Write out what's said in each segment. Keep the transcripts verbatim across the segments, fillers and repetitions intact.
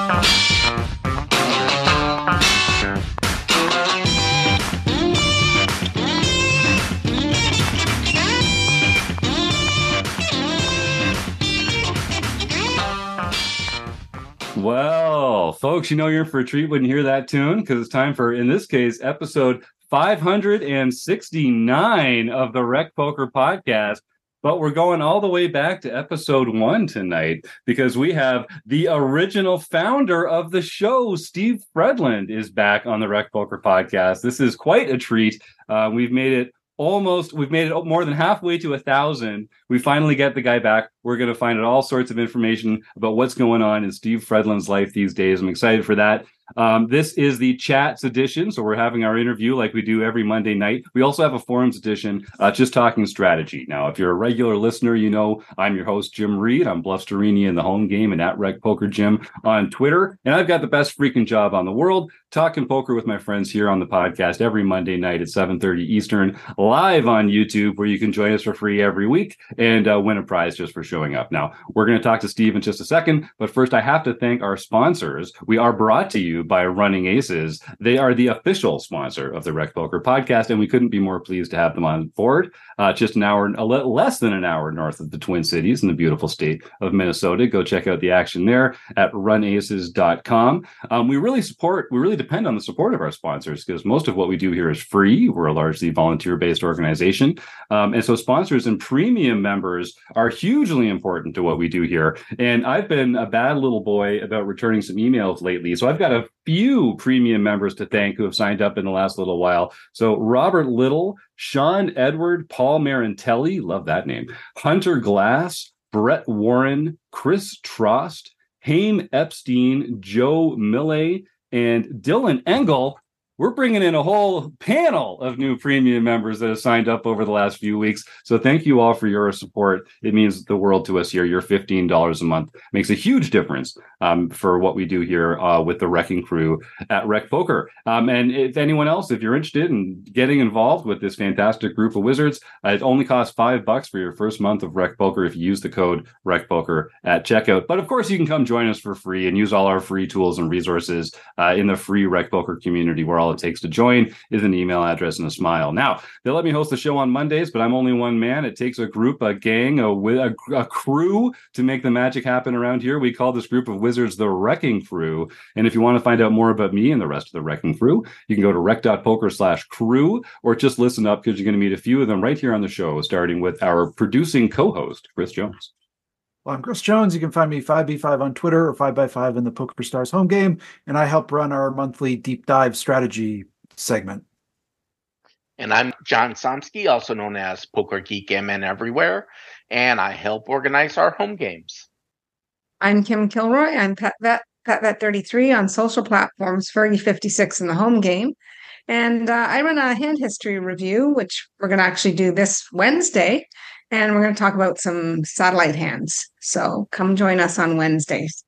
Well, folks, you know you're in for a treat when you hear that tune, because it's time for, in this case, episode five hundred sixty-nine of the Rec Poker Podcast. But we're going all the way back to episode one tonight, because we have the original founder of the show, Steve Fredland, is back on the Rec Poker Podcast. This is quite a treat. Uh, we've made it Almost, we've made it more than halfway to a thousand. We finally get the guy back. We're going to find out all sorts of information about what's going on in Steve Fredland's life these days. I'm excited for that. Um, this is the Chats edition, so we're having our interview like we do every Monday night. We also have a Forums edition, uh, just talking strategy. Now, if you're a regular listener, you know I'm your host, Jim Reed. I'm Bluffsterini in the home game and at Rec Poker Jim on Twitter. And I've got the best freaking job on the world, talking poker with my friends here on the podcast every Monday night at seven thirty Eastern, live on YouTube, where you can join us for free every week and uh, win a prize just for showing up. Now, we're going to talk to Steve in just a second, but first I have to thank our sponsors. We are brought to you by Running Aces. They are the official sponsor of the Rec Poker Podcast, and we couldn't be more pleased to have them on board. Uh, just an hour, a little less than an hour north of the Twin Cities in the beautiful state of Minnesota. Go check out the action there at run aces dot com. Um, we really support, we really depend on the support of our sponsors, because most of what we do here is free. We're a largely volunteer-based organization. Um, and so sponsors and premium members are hugely important to what we do here. And I've been a bad little boy about returning some emails lately. So I've got a few premium members to thank who have signed up in the last little while. So Robert Little, Sean Edward, Paul Marantelli, love that name, Hunter Glass, Brett Warren, Chris Trost, Haim Epstein, Joe Millay, and Dylan Engel. We're bringing in a whole panel of new premium members that have signed up over the last few weeks. So thank you all for your support. It means the world to us here. Your fifteen dollars a month makes a huge difference um, for what we do here uh, with the Wrecking Crew at Rec Poker. Um, and if anyone else, if you're interested in getting involved with this fantastic group of wizards, uh, it only costs five bucks for your first month of Rec Poker if you use the code Rec Poker at checkout. But of course, you can come join us for free and use all our free tools and resources uh, in the free Rec Poker community, where all it takes to join is an email address and a smile. Now, they let me host the show on Mondays, but I'm only one man. It takes a group, a gang, a, a, a crew to make the magic happen around here. We call this group of wizards the Wrecking Crew. And if you want to find out more about me and the rest of the Wrecking Crew, you can go to rec.poker slash crew, or just listen up, because you're going to meet a few of them right here on the show, starting with our producing co-host, Chris Jones. Well, I'm Chris Jones. You can find me five by five on Twitter or five by five in the Poker Stars home game, and I help run our monthly deep dive strategy segment. And I'm John Somsky, also known as Poker Geek M N Everywhere, and I help organize our home games. I'm Kim Kilroy. I'm PetVet, PetVet thirty-three on social platforms, Fergie fifty-six in the home game. And uh, I run a hand history review, which we're going to actually do this Wednesday. And we're going to talk about some satellite hands. So come join us on Wednesdays.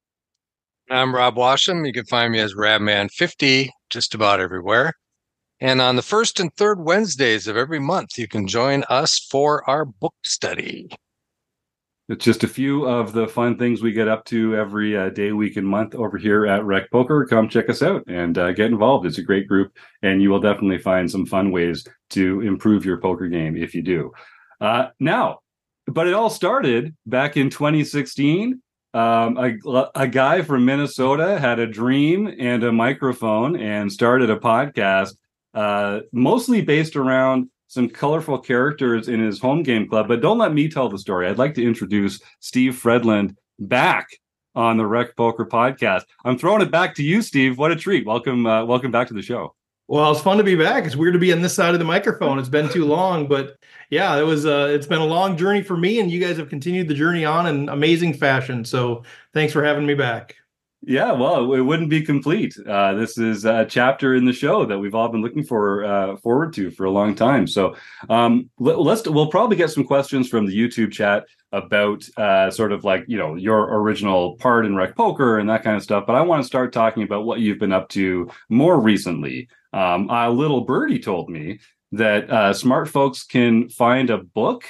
I'm Rob Washam. You can find me as Rabman fifty just about everywhere. And on the first and third Wednesdays of every month, you can join us for our book study. It's just a few of the fun things we get up to every uh, day, week, and month over here at Rec Poker. Come check us out and uh, get involved. It's a great group, and you will definitely find some fun ways to improve your poker game if you do. Uh, now, but it all started back in twenty sixteen. Um, a, a guy from Minnesota had a dream and a microphone and started a podcast, uh, mostly based around some colorful characters in his home game club. But don't let me tell the story. I'd like to introduce Steve Fredland back on the Rec Poker Podcast. I'm throwing it back to you, Steve. What a treat. Welcome, uh, welcome back to the show. Well, it's fun to be back. It's weird to be on this side of the microphone. It's been too long, but yeah, it was. Uh, it's been a long journey for me, and you guys have continued the journey on in amazing fashion. So, thanks for having me back. Yeah, well, it wouldn't be complete. Uh, this is a chapter in the show that we've all been looking for uh, forward to for a long time. So, um, let, let's we'll probably get some questions from the YouTube chat about uh, sort of like, you know, your original part in Rec Poker and that kind of stuff. But I want to start talking about what you've been up to more recently. Um, a little birdie told me that uh, smart folks can find a book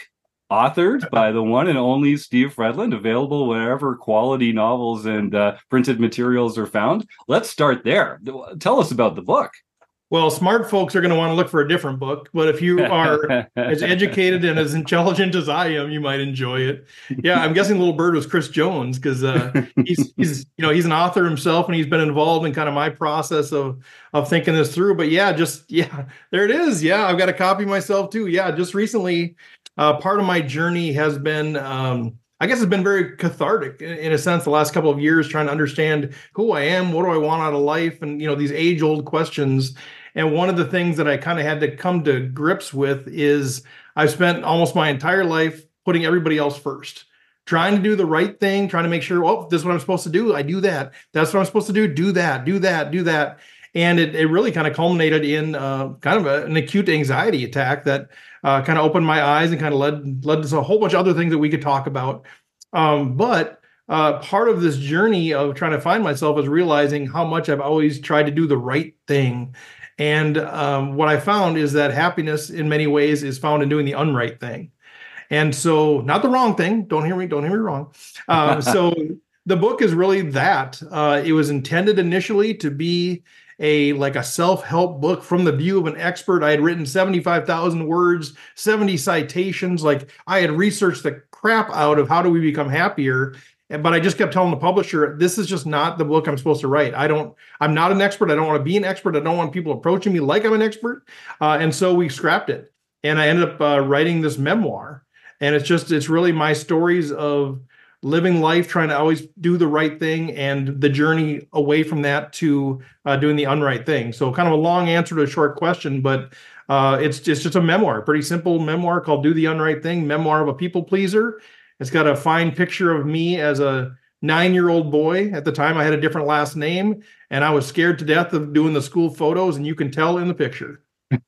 authored by the one and only Steve Fredland, available wherever quality novels and uh, printed materials are found. Let's start there. Tell us about the book. Well, smart folks are going to want to look for a different book, but if you are as educated and as intelligent as I am, you might enjoy it. Yeah, I'm guessing Little Bird was Chris Jones because uh, he's he's you know he's an author himself, and he's been involved in kind of my process of of thinking this through. But yeah, just yeah, there it is. Yeah, I've got a copy myself too. Yeah, just recently, uh, part of my journey has been. Um, I guess it's been very cathartic in, in a sense the last couple of years, trying to understand who I am, what do I want out of life, and you know these age-old questions. And one of the things that I kind of had to come to grips with is I've spent almost my entire life putting everybody else first, trying to do the right thing, trying to make sure, oh, this is what I'm supposed to do. I do that. That's what I'm supposed to do. Do that, do that, do that. And it, it really kind of culminated in uh, kind of a, an acute anxiety attack that uh, kind of opened my eyes and kind of led, led to a whole bunch of other things that we could talk about. Um, but uh, part of this journey of trying to find myself is realizing how much I've always tried to do the right thing. And um, what I found is that happiness in many ways is found in doing the unright thing. And so not the wrong thing. Don't hear me. Don't hear me wrong. Um, so the book is really that. Uh, it was intended initially to be a like a self-help book from the view of an expert. I had written seventy-five thousand words, seventy citations. Like I had researched the crap out of how do we become happier. But I just kept telling the publisher, this is just not the book I'm supposed to write. I don't, I'm not an expert. I don't want to be an expert. I don't want people approaching me like I'm an expert. Uh, and so we scrapped it. And I ended up uh, writing this memoir. And it's just, it's really my stories of living life, trying to always do the right thing and the journey away from that to uh, doing the unright thing. So kind of a long answer to a short question, but uh, it's, it's just a memoir, pretty simple memoir called Do the Unright Thing, Memoir of a People Pleaser. It's got a fine picture of me as a nine-year-old boy. At the time, I had a different last name, and I was scared to death of doing the school photos, and you can tell in the picture.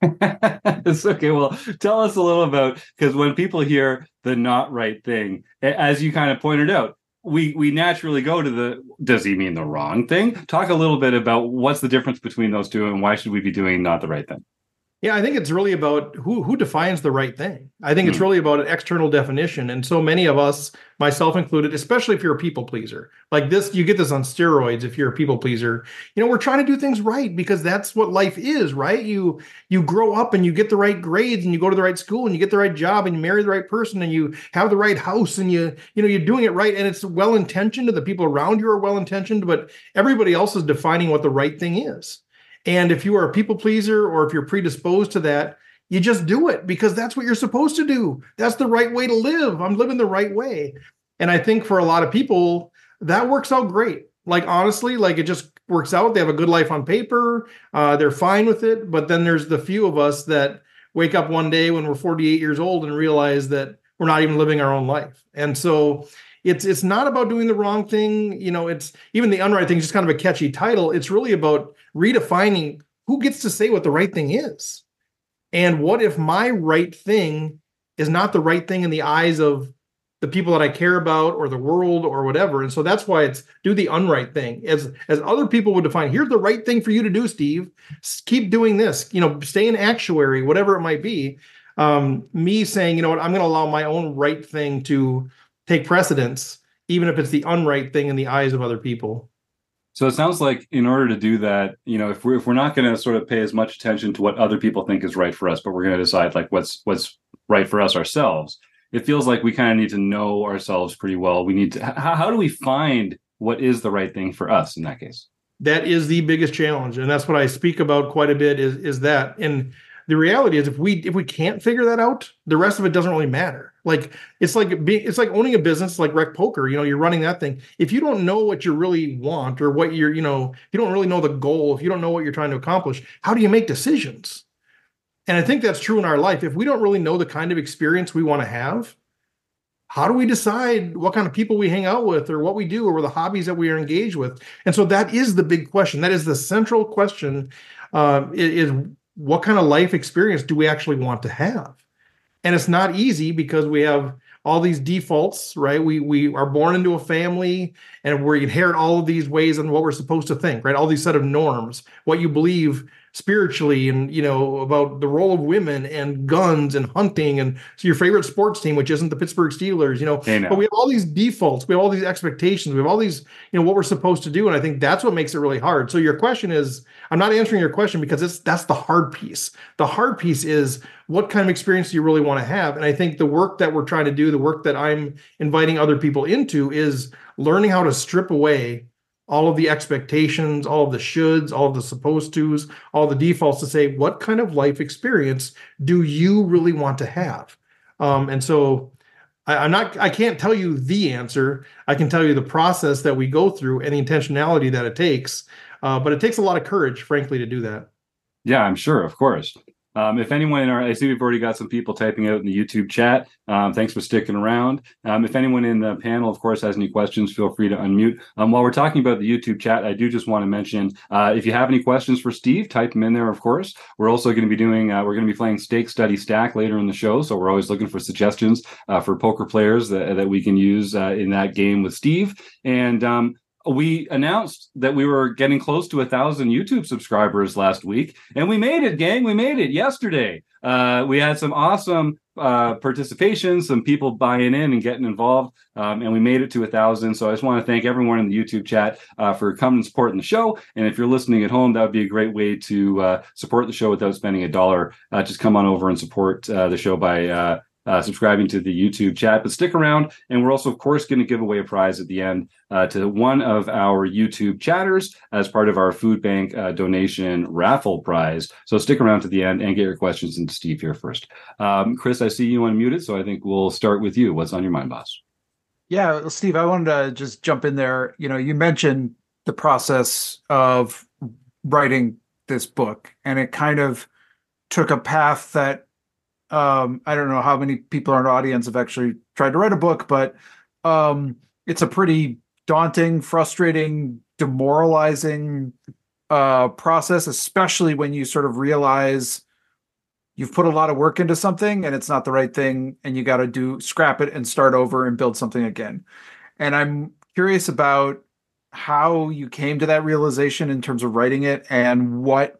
It's okay. Well, tell us a little about, because when people hear the not right thing, as you kind of pointed out, we we naturally go to the, does he mean the wrong thing? Talk a little bit about what's the difference between those two, and why should we be doing not the right thing? Yeah, I think it's really about who who defines the right thing. I think mm. it's really about an external definition. And so many of us, myself included, especially if you're a people pleaser, like this, you get this on steroids if you're a people pleaser. You know, we're trying to do things right because that's what life is, right? You you grow up and you get the right grades and you go to the right school and you get the right job and you marry the right person and you have the right house and you, you know, you're doing it right. And it's well-intentioned and the people around you are well-intentioned, but everybody else is defining what the right thing is. And if you are a people pleaser or if you're predisposed to that, you just do it because that's what you're supposed to do. That's the right way to live. I'm living the right way. And I think for a lot of people, that works out great. Like, honestly, like it just works out. They have a good life on paper. Uh, they're fine with it. But then there's the few of us that wake up one day when we're forty-eight years old and realize that we're not even living our own life. And so It's it's not about doing the wrong thing. You know, it's even the unright thing is just kind of a catchy title. It's really about redefining who gets to say what the right thing is. And what if my right thing is not the right thing in the eyes of the people that I care about or the world or whatever. And so that's why it's do the unright thing. As as other people would define, here's the right thing for you to do, Steve. Keep doing this, you know, stay an actuary, whatever it might be. Um, me saying, you know what, I'm going to allow my own right thing to take precedence, even if it's the unright thing in the eyes of other people. So it sounds like in order to do that, you know, if we're if we're not going to sort of pay as much attention to what other people think is right for us, but we're going to decide like what's what's right for us ourselves, it feels like we kind of need to know ourselves pretty well. We need to. How, how do we find what is the right thing for us in that case? That is the biggest challenge, and that's what I speak about quite a bit. Is is that and. The reality is if we if we can't figure that out, the rest of it doesn't really matter. Like it's like being it's like owning a business like Rec Poker, you know, you're running that thing. If you don't know what you really want or what you're, you know, if you don't really know the goal, if you don't know what you're trying to accomplish, how do you make decisions? And I think that's true in our life. If we don't really know the kind of experience we want to have, how do we decide what kind of people we hang out with or what we do or the hobbies that we are engaged with? And so that is the big question. That is the central question uh, is, is what kind of life experience do we actually want to have? And it's not easy because we have all these defaults, right? We we are born into a family and we inherit all of these ways and what we're supposed to think, right? All these set of norms, what you believe spiritually, and you know about the role of women and guns and hunting, and so your favorite sports team, which isn't the Pittsburgh Steelers, you know. Hey, no. But we have all these defaults, we have all these expectations, we have all these, you know, what we're supposed to do, and I think that's what makes it really hard. So your question is, I'm not answering your question because it's that's the hard piece. The hard piece is, what kind of experience do you really want to have? And I think the work that we're trying to do, the work that I'm inviting other people into, is learning how to strip away all of the expectations, all of the shoulds, all of the supposed tos, all the defaults, to say, what kind of life experience do you really want to have? Um, and so I, I'm not, I can't tell you the answer. I can tell you the process that we go through and the intentionality that it takes. Uh, but it takes a lot of courage, frankly, to do that. Yeah, I'm sure, of course. Um, if anyone in our, I see we've already got some people typing out in the YouTube chat. Um, thanks for sticking around. Um, if anyone in the panel, of course, has any questions, feel free to unmute. Um, while we're talking about the YouTube chat, I do just want to mention, uh, if you have any questions for Steve, type them in there, of course. We're also going to be doing, uh, we're going to be playing Stake, Study, Stack later in the show. So we're always looking for suggestions uh, for poker players that, that we can use uh, in that game with Steve. And um, we announced that we were getting close to a thousand YouTube subscribers last week, and we made it, gang. We made it yesterday. Uh, we had some awesome uh, participation, some people buying in and getting involved, um, and we made it to a thousand. So I just want to thank everyone in the YouTube chat uh, for coming and supporting the show. And if you're listening at home, that would be a great way to uh, support the show without spending a dollar. Uh, just come on over and support uh, the show by uh, Uh, subscribing to the YouTube chat. But stick around, and we're also, of course, going to give away a prize at the end uh, to one of our YouTube chatters as part of our food bank uh, donation raffle prize. So stick around to the end and get your questions into Steve here first. Um, Chris, I see you unmuted, so I think we'll start with you. What's on your mind, boss? Yeah, Steve, I wanted to just jump in there. You know, you mentioned the process of writing this book, and it kind of took a path that Um, I don't know how many people in our audience have actually tried to write a book, but um, it's a pretty daunting, frustrating, demoralizing uh, process, especially when you sort of realize you've put a lot of work into something and it's not the right thing, and you got to do scrap it and start over and build something again. And I'm curious about how you came to that realization in terms of writing it, and what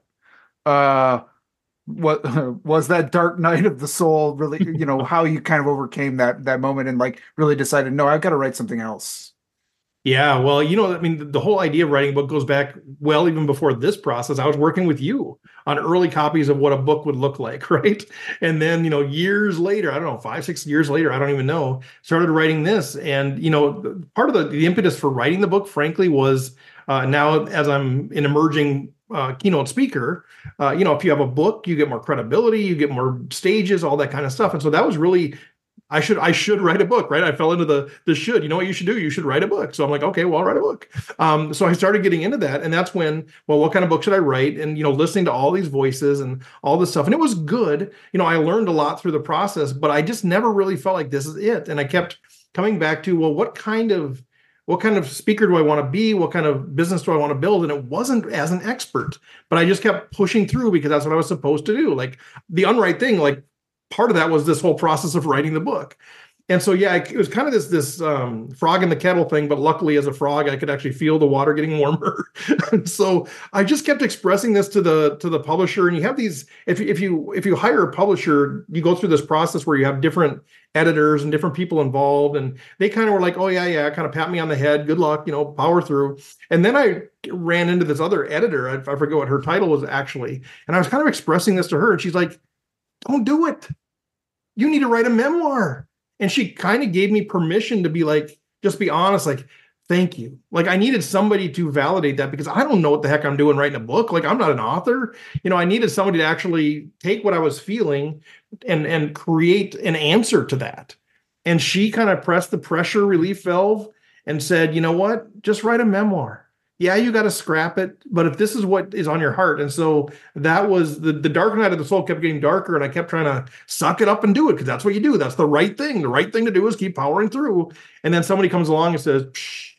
uh what was that dark night of the soul, really, you know, how you kind of overcame that that moment and like really decided, no, I've got to write something else. Yeah, well, you know, I mean, the whole idea of writing a book goes back well even before this process. I was working with you on early copies of what a book would look like, right? And then, you know, years later, I don't know, five, six years later, I don't even know, started writing this. And, you know, part of the, the impetus for writing the book, frankly, was uh, now as I'm an emerging uh, keynote speaker, uh, you know, if you have a book, you get more credibility, you get more stages, all that kind of stuff. And so that was really, I should I should write a book, right? I fell into the the should. You know what you should do? You should write a book. So I'm like, okay, well, I'll write a book. Um, so I started getting into that, and that's when, well, what kind of book should I write? And you know, listening to all these voices and all this stuff, and it was good. You know, I learned a lot through the process, but I just never really felt like this is it. And I kept coming back to, well, what kind of what kind of speaker do I want to be? What kind of business do I want to build? And it wasn't as an expert, but I just kept pushing through because that's what I was supposed to do. Like the unright thing, like. Part of that was this whole process of writing the book. And so, yeah, it was kind of this this um, frog in the kettle thing, but luckily as a frog, I could actually feel the water getting warmer. And so I just kept expressing this to the to the publisher. And you have these, if, if you if you hire a publisher, you go through this process where you have different editors and different people involved. And they kind of were like, oh, yeah, yeah, kind of pat me on the head. Good luck, you know, power through. And then I ran into this other editor. I, I forget what her title was actually. And I was kind of expressing this to her. And she's like, don't do it. You need to write a memoir. And she kind of gave me permission to be like, just be honest, like, thank you. Like I needed somebody to validate that because I don't know what the heck I'm doing writing a book. Like I'm not an author. You know, I needed somebody to actually take what I was feeling and, and create an answer to that. And she kind of pressed the pressure relief valve and said, you know what, just write a memoir. Yeah, you got to scrap it, but if this is what is on your heart. And so that was the, the dark night of the soul kept getting darker, and I kept trying to suck it up and do it because that's what you do. That's the right thing. The right thing to do is keep powering through. And then somebody comes along and says, psh,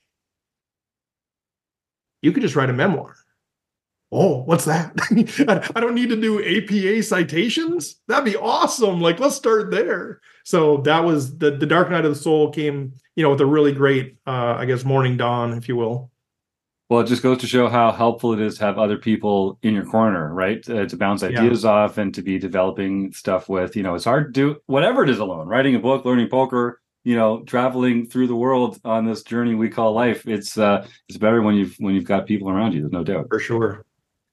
you could just write a memoir. Oh, what's that? I don't need to do A P A citations. That'd be awesome. Like, let's start there. So that was the, the dark night of the soul came, you know, with a really great, uh, I guess, morning dawn, if you will. Well, it just goes to show how helpful it is to have other people in your corner, right? Uh, to bounce ideas yeah. off and to be developing stuff with. You know, it's hard to do whatever it is alone. Writing a book, learning poker, you know, traveling through the world on this journey we call life. It's uh, it's better when you've when you've got people around you. There's no doubt. For sure.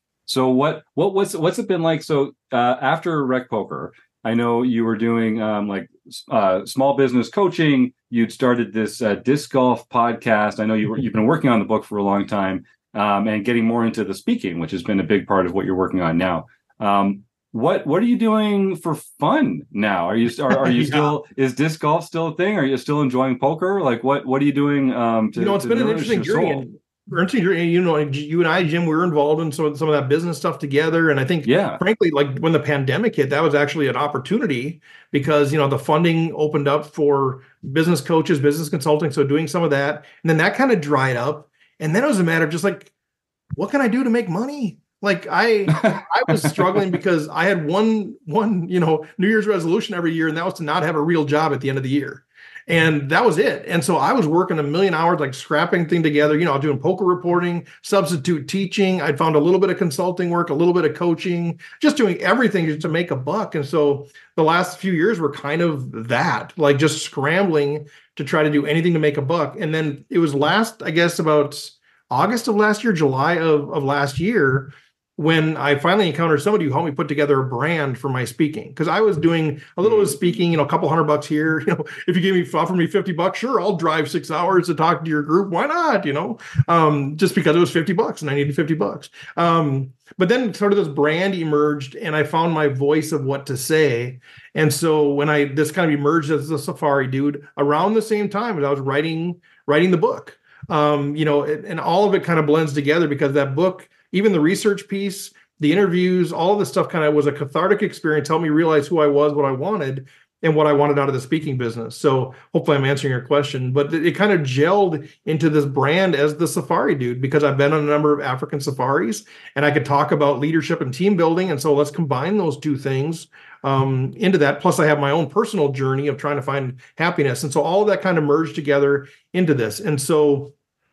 So what what what's what's it been like? So uh, after Rec Poker, I know you were doing um, like uh, small business coaching. You'd started this uh, disc golf podcast. I know you were, you've been working on the book for a long time um, and getting more into the speaking, which has been a big part of what you're working on now. Um, what what are you doing for fun now? Are you are, are you yeah. still is disc golf still a thing? Are you still enjoying poker? Like what what are you doing? Um, to, you know, it's been an interesting journey. You know, you and I, Jim, we were involved in some of, some of that business stuff together. And I think, yeah. frankly, like when the pandemic hit, that was actually an opportunity because, you know, the funding opened up for business coaches, business consulting. So doing some of that. And then that kind of dried up. And then it was a matter of just like, what can I do to make money? Like I, I was struggling because I had one, one, you know, New Year's resolution every year. And that was to not have a real job at the end of the year. And that was it. And so I was working a million hours, like scrapping thing together, you know, doing poker reporting, substitute teaching. I'd found a little bit of consulting work, a little bit of coaching, just doing everything just to make a buck. And so the last few years were kind of that, like just scrambling to try to do anything to make a buck. And then it was last, I guess, about August of last year, July of, of last year, when I finally encountered somebody who helped me put together a brand for my speaking. Because I was doing a little bit of speaking, you know, a couple hundred bucks here. You know, if you give me offer me fifty bucks, sure, I'll drive six hours to talk to your group. Why not? You know, um, just because it was fifty bucks and I needed fifty bucks. Um, but then sort of this brand emerged and I found my voice of what to say. And so when I this kind of emerged as the Safari Dude around the same time as I was writing writing the book. Um, you know, and, and all of it kind of blends together because that book, even the research piece, the interviews, all of this stuff kind of was a cathartic experience, helped me realize who I was, what I wanted, and what I wanted out of the speaking business. So hopefully I'm answering your question, but it kind of gelled into this brand as the Safari Dude because I've been on a number of African safaris and I could talk about leadership and team building. And so let's combine those two things um, into that. Plus I have my own personal journey of trying to find happiness. And so all of that kind of merged together into this. And so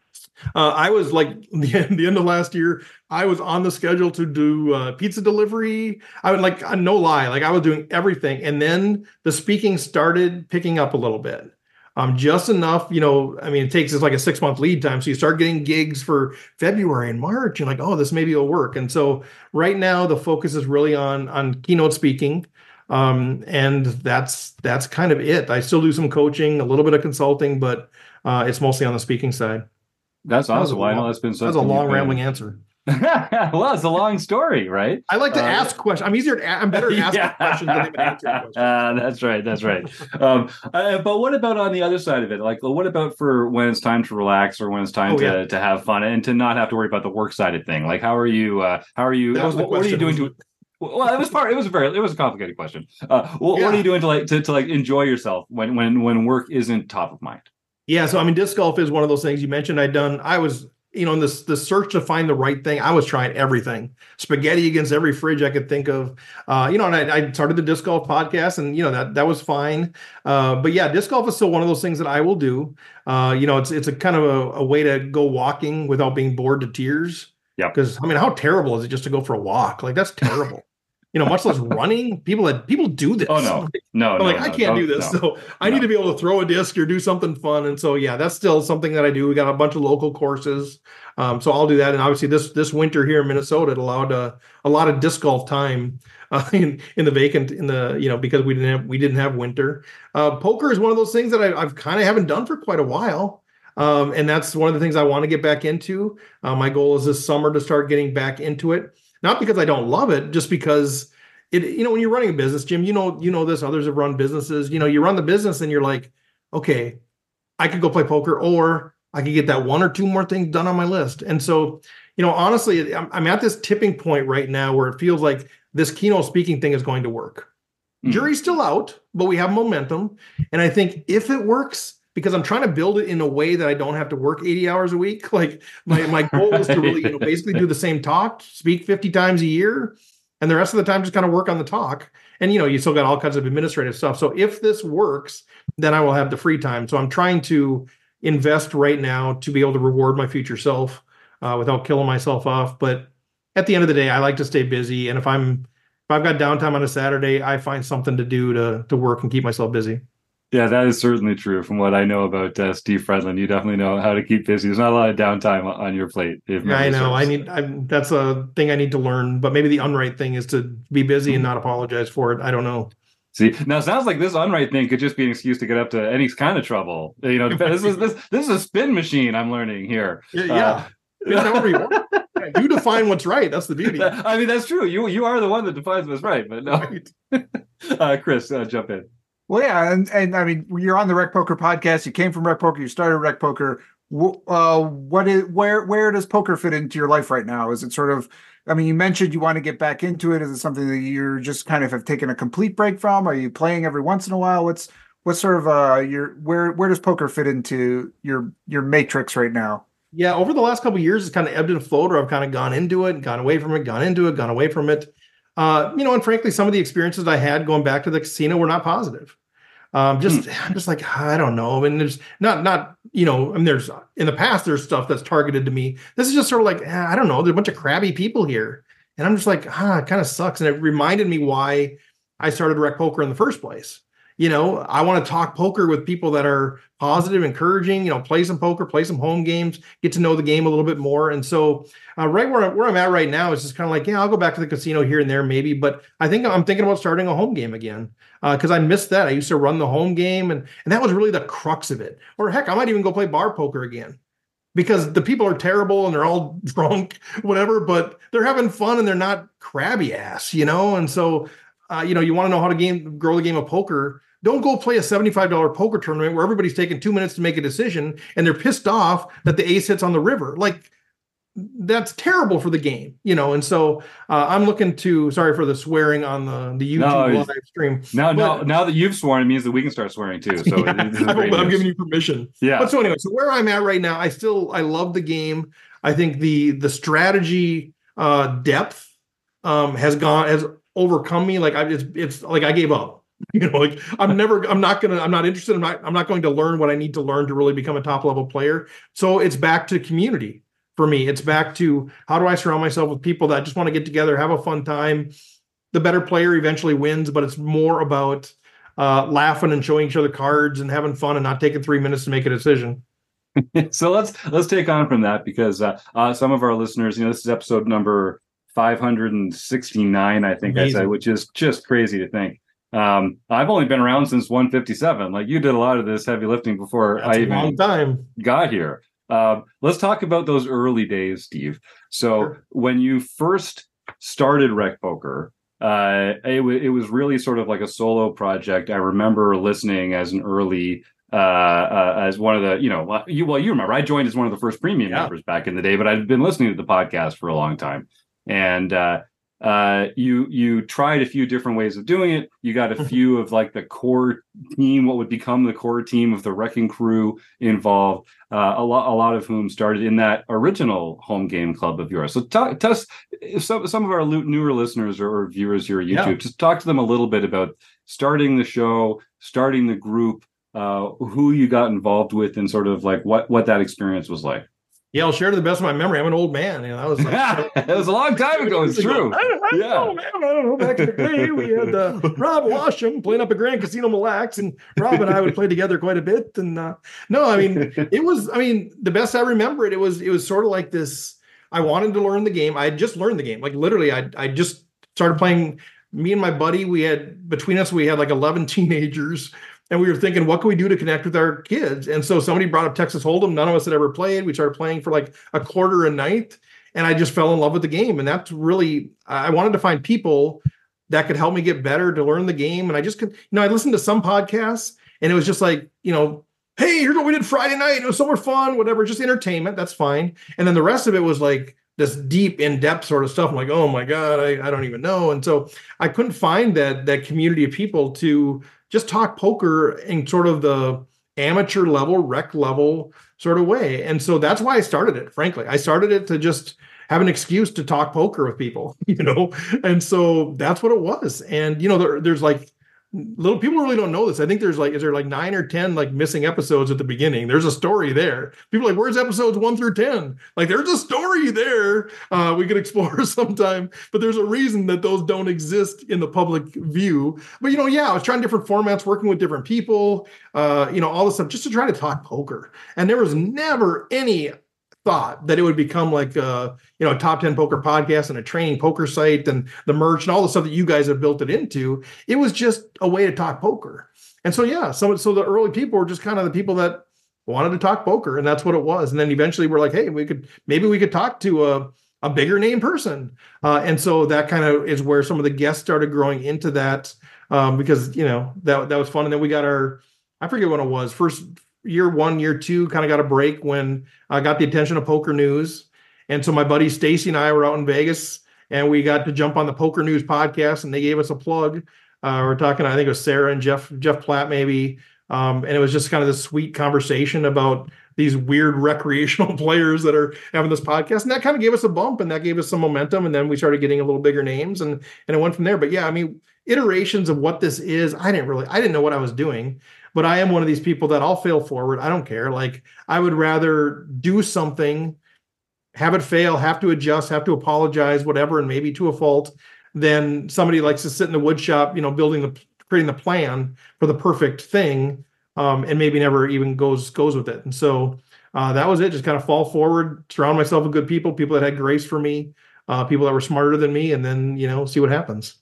Uh, I was like the, the end of last year, I was on the schedule to do uh, pizza delivery. I would like, uh, no lie, like I was doing everything. And then the speaking started picking up a little bit. Um, just enough, you know, I mean, it takes us like a six month lead time. So you start getting gigs for February and March. You're like, oh, this maybe will work. And so right now the focus is really on, on keynote speaking. Um, and that's, that's kind of it. I still do some coaching, a little bit of consulting, but uh, it's mostly on the speaking side. That's awesome. Well, I know that's been such that's a long rambling answer. Well, it's a long story, right? I like to uh, ask questions. I'm easier to. I'm better at asking yeah. questions than even answering questions. Uh, that's right. That's right. um, uh, but what about on the other side of it? Like, what about for when it's time to relax or when it's time oh, to, yeah. to have fun and to not have to worry about the work side of thing? Like, how are you? Uh, how are you? What, what are you doing to? Well, it was part. It was a very. It was a complicated question. Uh, what, yeah. what are you doing to like to, to like enjoy yourself when when when work isn't top of mind? Yeah. So I mean, disc golf is one of those things you mentioned. I'd done. I was. You know, in this the search to find the right thing, I was trying everything, spaghetti against every fridge I could think of. Uh, you know, and I, I started the disc golf podcast, and you know that that was fine. Uh, but yeah, disc golf is still one of those things that I will do. Uh, you know, it's it's a kind of a, a way to go walking without being bored to tears. Yeah. Because I mean, how terrible is it just to go for a walk? Like that's terrible. You know, much less running. People that people do this. Oh no, no, no like no, I can't no, do this. No, so I no. need to be able to throw a disc or do something fun. And so yeah, that's still something that I do. We got a bunch of local courses, um, so I'll do that. And obviously this this winter here in Minnesota, it allowed uh, a lot of disc golf time uh, in in the vacant in the you know because we didn't have we didn't have winter. Uh, poker is one of those things that I, I've kind of haven't done for quite a while. Um, and that's one of the things I want to get back into. Uh, my goal is this summer to start getting back into it. Not because I don't love it, just because it, you know, when you're running a business, Jim, you know, you know this, others have run businesses, you know, you run the business and you're like, okay, I could go play poker or I could get that one or two more things done on my list. And so, you know, honestly, I'm, I'm at this tipping point right now where it feels like this keynote speaking thing is going to work. Mm. Jury's still out, but we have momentum. And I think if it works, because I'm trying to build it in a way that I don't have to work eighty hours a week. Like my, my goal is to really, you know, basically do the same talk, speak fifty times a year, and the rest of the time just kind of work on the talk. And, you know, you still got all kinds of administrative stuff. So if this works, then I will have the free time. So I'm trying to invest right now to be able to reward my future self uh, without killing myself off. But at the end of the day, I like to stay busy. And if I'm if I've got downtime on a Saturday, I find something to do to to work and keep myself busy. Yeah, that is certainly true. From what I know about uh, Steve Fredlin, you definitely know how to keep busy. There's not a lot of downtime on your plate. If Yeah, I know. serves. I need. I'm, that's a thing I need to learn. But maybe the unright thing is to be busy and not apologize for it. I don't know. See, now it sounds like this unright thing could just be an excuse to get up to any kind of trouble. You know, this is this this is a spin machine. I'm learning here. Yeah, yeah. Uh, however you want. You define what's right. That's the beauty. I mean, that's true. You you are the one that defines what's right. But no, right. uh, Chris, uh, jump in. Well, yeah, and, and I mean, you're on the Rec Poker podcast. You came from Rec Poker. You started Rec Poker. Uh, what is where where does poker fit into your life right now? Is it sort of? I mean, you mentioned you want to get back into it. Is it something that you're just kind of have taken a complete break from? Are you playing every once in a while? What's what's sort of uh your where where does poker fit into your your matrix right now? Yeah, over the last couple of years, it's kind of ebbed and flowed, or I've kind of gone into it, gone away from it, gone into it, gone away from it. Uh, you know, and frankly, some of the experiences I had going back to the casino were not positive. Um, just, hmm. I'm just like, I don't know. And there's not, not, you know, I mean, there's in the past, there's stuff that's targeted to me. This is just sort of like, eh, I don't know. There's a bunch of crabby people here. And I'm just like, ah, it kind of sucks. And it reminded me why I started Rec Poker in the first place. You know, I want to talk poker with people that are positive, encouraging, you know, play some poker, play some home games, get to know the game a little bit more. And so uh, right where, where I'm at right now is just kind of like, yeah, I'll go back to the casino here and there maybe, but I think I'm thinking about starting a home game again because uh, I missed that. I used to run the home game and, and that was really the crux of it. Or heck, I might even go play bar poker again because the people are terrible and they're all drunk, whatever, but they're having fun and they're not crabby ass, you know? And so, uh, you know, you want to know how to game, grow the game of poker. Don't go play a seventy-five dollars poker tournament where everybody's taking two minutes to make a decision and they're pissed off that the ace hits on the river. Like, that's terrible for the game, you know? And so uh, I'm looking to, sorry for the swearing on the, the YouTube no, live stream. Now, but, now, now that you've sworn, it means that we can start swearing too. So yeah, I'm, I'm giving you permission. Yeah. But so anyway, so where I'm at right now, I still, I love the game. I think the, the strategy uh, depth um, has gone, has overcome me. Like I, it's, it's like I gave up. You know, like I'm never, I'm not going to, I'm not interested. I'm not, I'm not going to learn what I need to learn to really become a top level player. So it's back to community for me. It's back to how do I surround myself with people that just want to get together, have a fun time. The better player eventually wins, but it's more about uh, laughing and showing each other cards and having fun and not taking three minutes to make a decision. So let's, let's take on from that because uh, uh, some of our listeners, you know, this is episode number five hundred sixty-nine, I think Amazing. I said, which is just crazy to think. Um, I've only been around since one fifty-seven. Like you did a lot of this heavy lifting before That's I even long time. got here. Um, let's talk about those early days, Steve. So sure. When you first started Rec Poker, uh, it, w- it was really sort of like a solo project. I remember listening as an early, uh, uh, as one of the, you know, you, well, you remember I joined as one of the first premium yeah. members back in the day, but I'd been listening to the podcast for a long time. And, uh, uh you you tried a few different ways of doing it. You got a few of like the core team, what would become the core team of the Wrecking Crew involved, uh, a lot a lot of whom started in that original home game club of yours. So talk to us, some some of our newer listeners or viewers here at YouTube, yeah. just talk to them a little bit about starting the show, starting the group, uh who you got involved with, and sort of like what what that experience was like. Yeah, I'll share to the best of my memory. I'm an old man. You know, that was like, it was a long time ago. It's true. I, I yeah. know, man. I don't know. Back in the day, we had uh, Rob Washam playing up at Grand Casino Mille Lacs, and Rob and I would play together quite a bit. And uh, no, I mean, it was. I mean, the best I remember it, it was. It was sort of like this. I wanted to learn the game. I had just learned the game. Like literally, I I just started playing. Me and my buddy, we had between us, we had like eleven teenagers. And we were thinking, what can we do to connect with our kids? And so somebody brought up Texas Hold'em. None of us had ever played. We started playing for like a quarter a night. And I just fell in love with the game. And that's really, I wanted to find people that could help me get better to learn the game. And I just could, you know, I listened to some podcasts and it was just like, you know, hey, here's what we did Friday night. It was so much fun, whatever, just entertainment. That's fine. And then the rest of it was like this deep in-depth sort of stuff. I'm like, oh my God, I, I don't even know. And so I couldn't find that, that community of people to just talk poker in sort of the amateur level, rec level sort of way. And so that's why I started it, frankly. I started it to just have an excuse to talk poker with people, you know? And so that's what it was. And, you know, there, there's like little people really don't know this. I think there's like, is there like nine or ten like missing episodes at the beginning? There's a story there. People are like, where's episodes one through ten? Like, there's a story there. Uh, we could explore sometime, but there's a reason that those don't exist in the public view. But, you know, yeah, I was trying different formats, working with different people, uh, you know, all this stuff just to try to talk poker. And there was never any thought that it would become like a, you know, a top ten poker podcast and a training poker site and the merch and all the stuff that you guys have built it into. It was just a way to talk poker. And so, yeah, so, so the early people were just kind of the people that wanted to talk poker, and that's what it was. And then eventually we're like, hey, we could, maybe we could talk to a, a bigger name person. Uh, and so that kind of is where some of the guests started growing into that, um, because, you know, that, that was fun. And then we got our, I forget when it was, first year one, year two, kind of got a break when I got the attention of Poker News. And so my buddy Stacy and I were out in Vegas, and we got to jump on the Poker News podcast, and they gave us a plug. Uh, we're talking, I think it was Sarah and Jeff, Jeff Platt maybe. Um, and it was just kind of this sweet conversation about these weird recreational players that are having this podcast. And that kind of gave us a bump, and that gave us some momentum. And then we started getting a little bigger names, and, and it went from there. But yeah, I mean, iterations of what this is, I didn't really, I didn't know what I was doing. But I am one of these people that I'll fail forward. I don't care. Like, I would rather do something, have it fail, have to adjust, have to apologize, whatever, and maybe to a fault, than somebody likes to sit in the wood shop, you know, building the, creating the plan for the perfect thing, um, and maybe never even goes goes with it. And so uh, that was it. Just kind of fall forward, surround myself with good people, people that had grace for me, uh, people that were smarter than me, and then, you know, see what happens.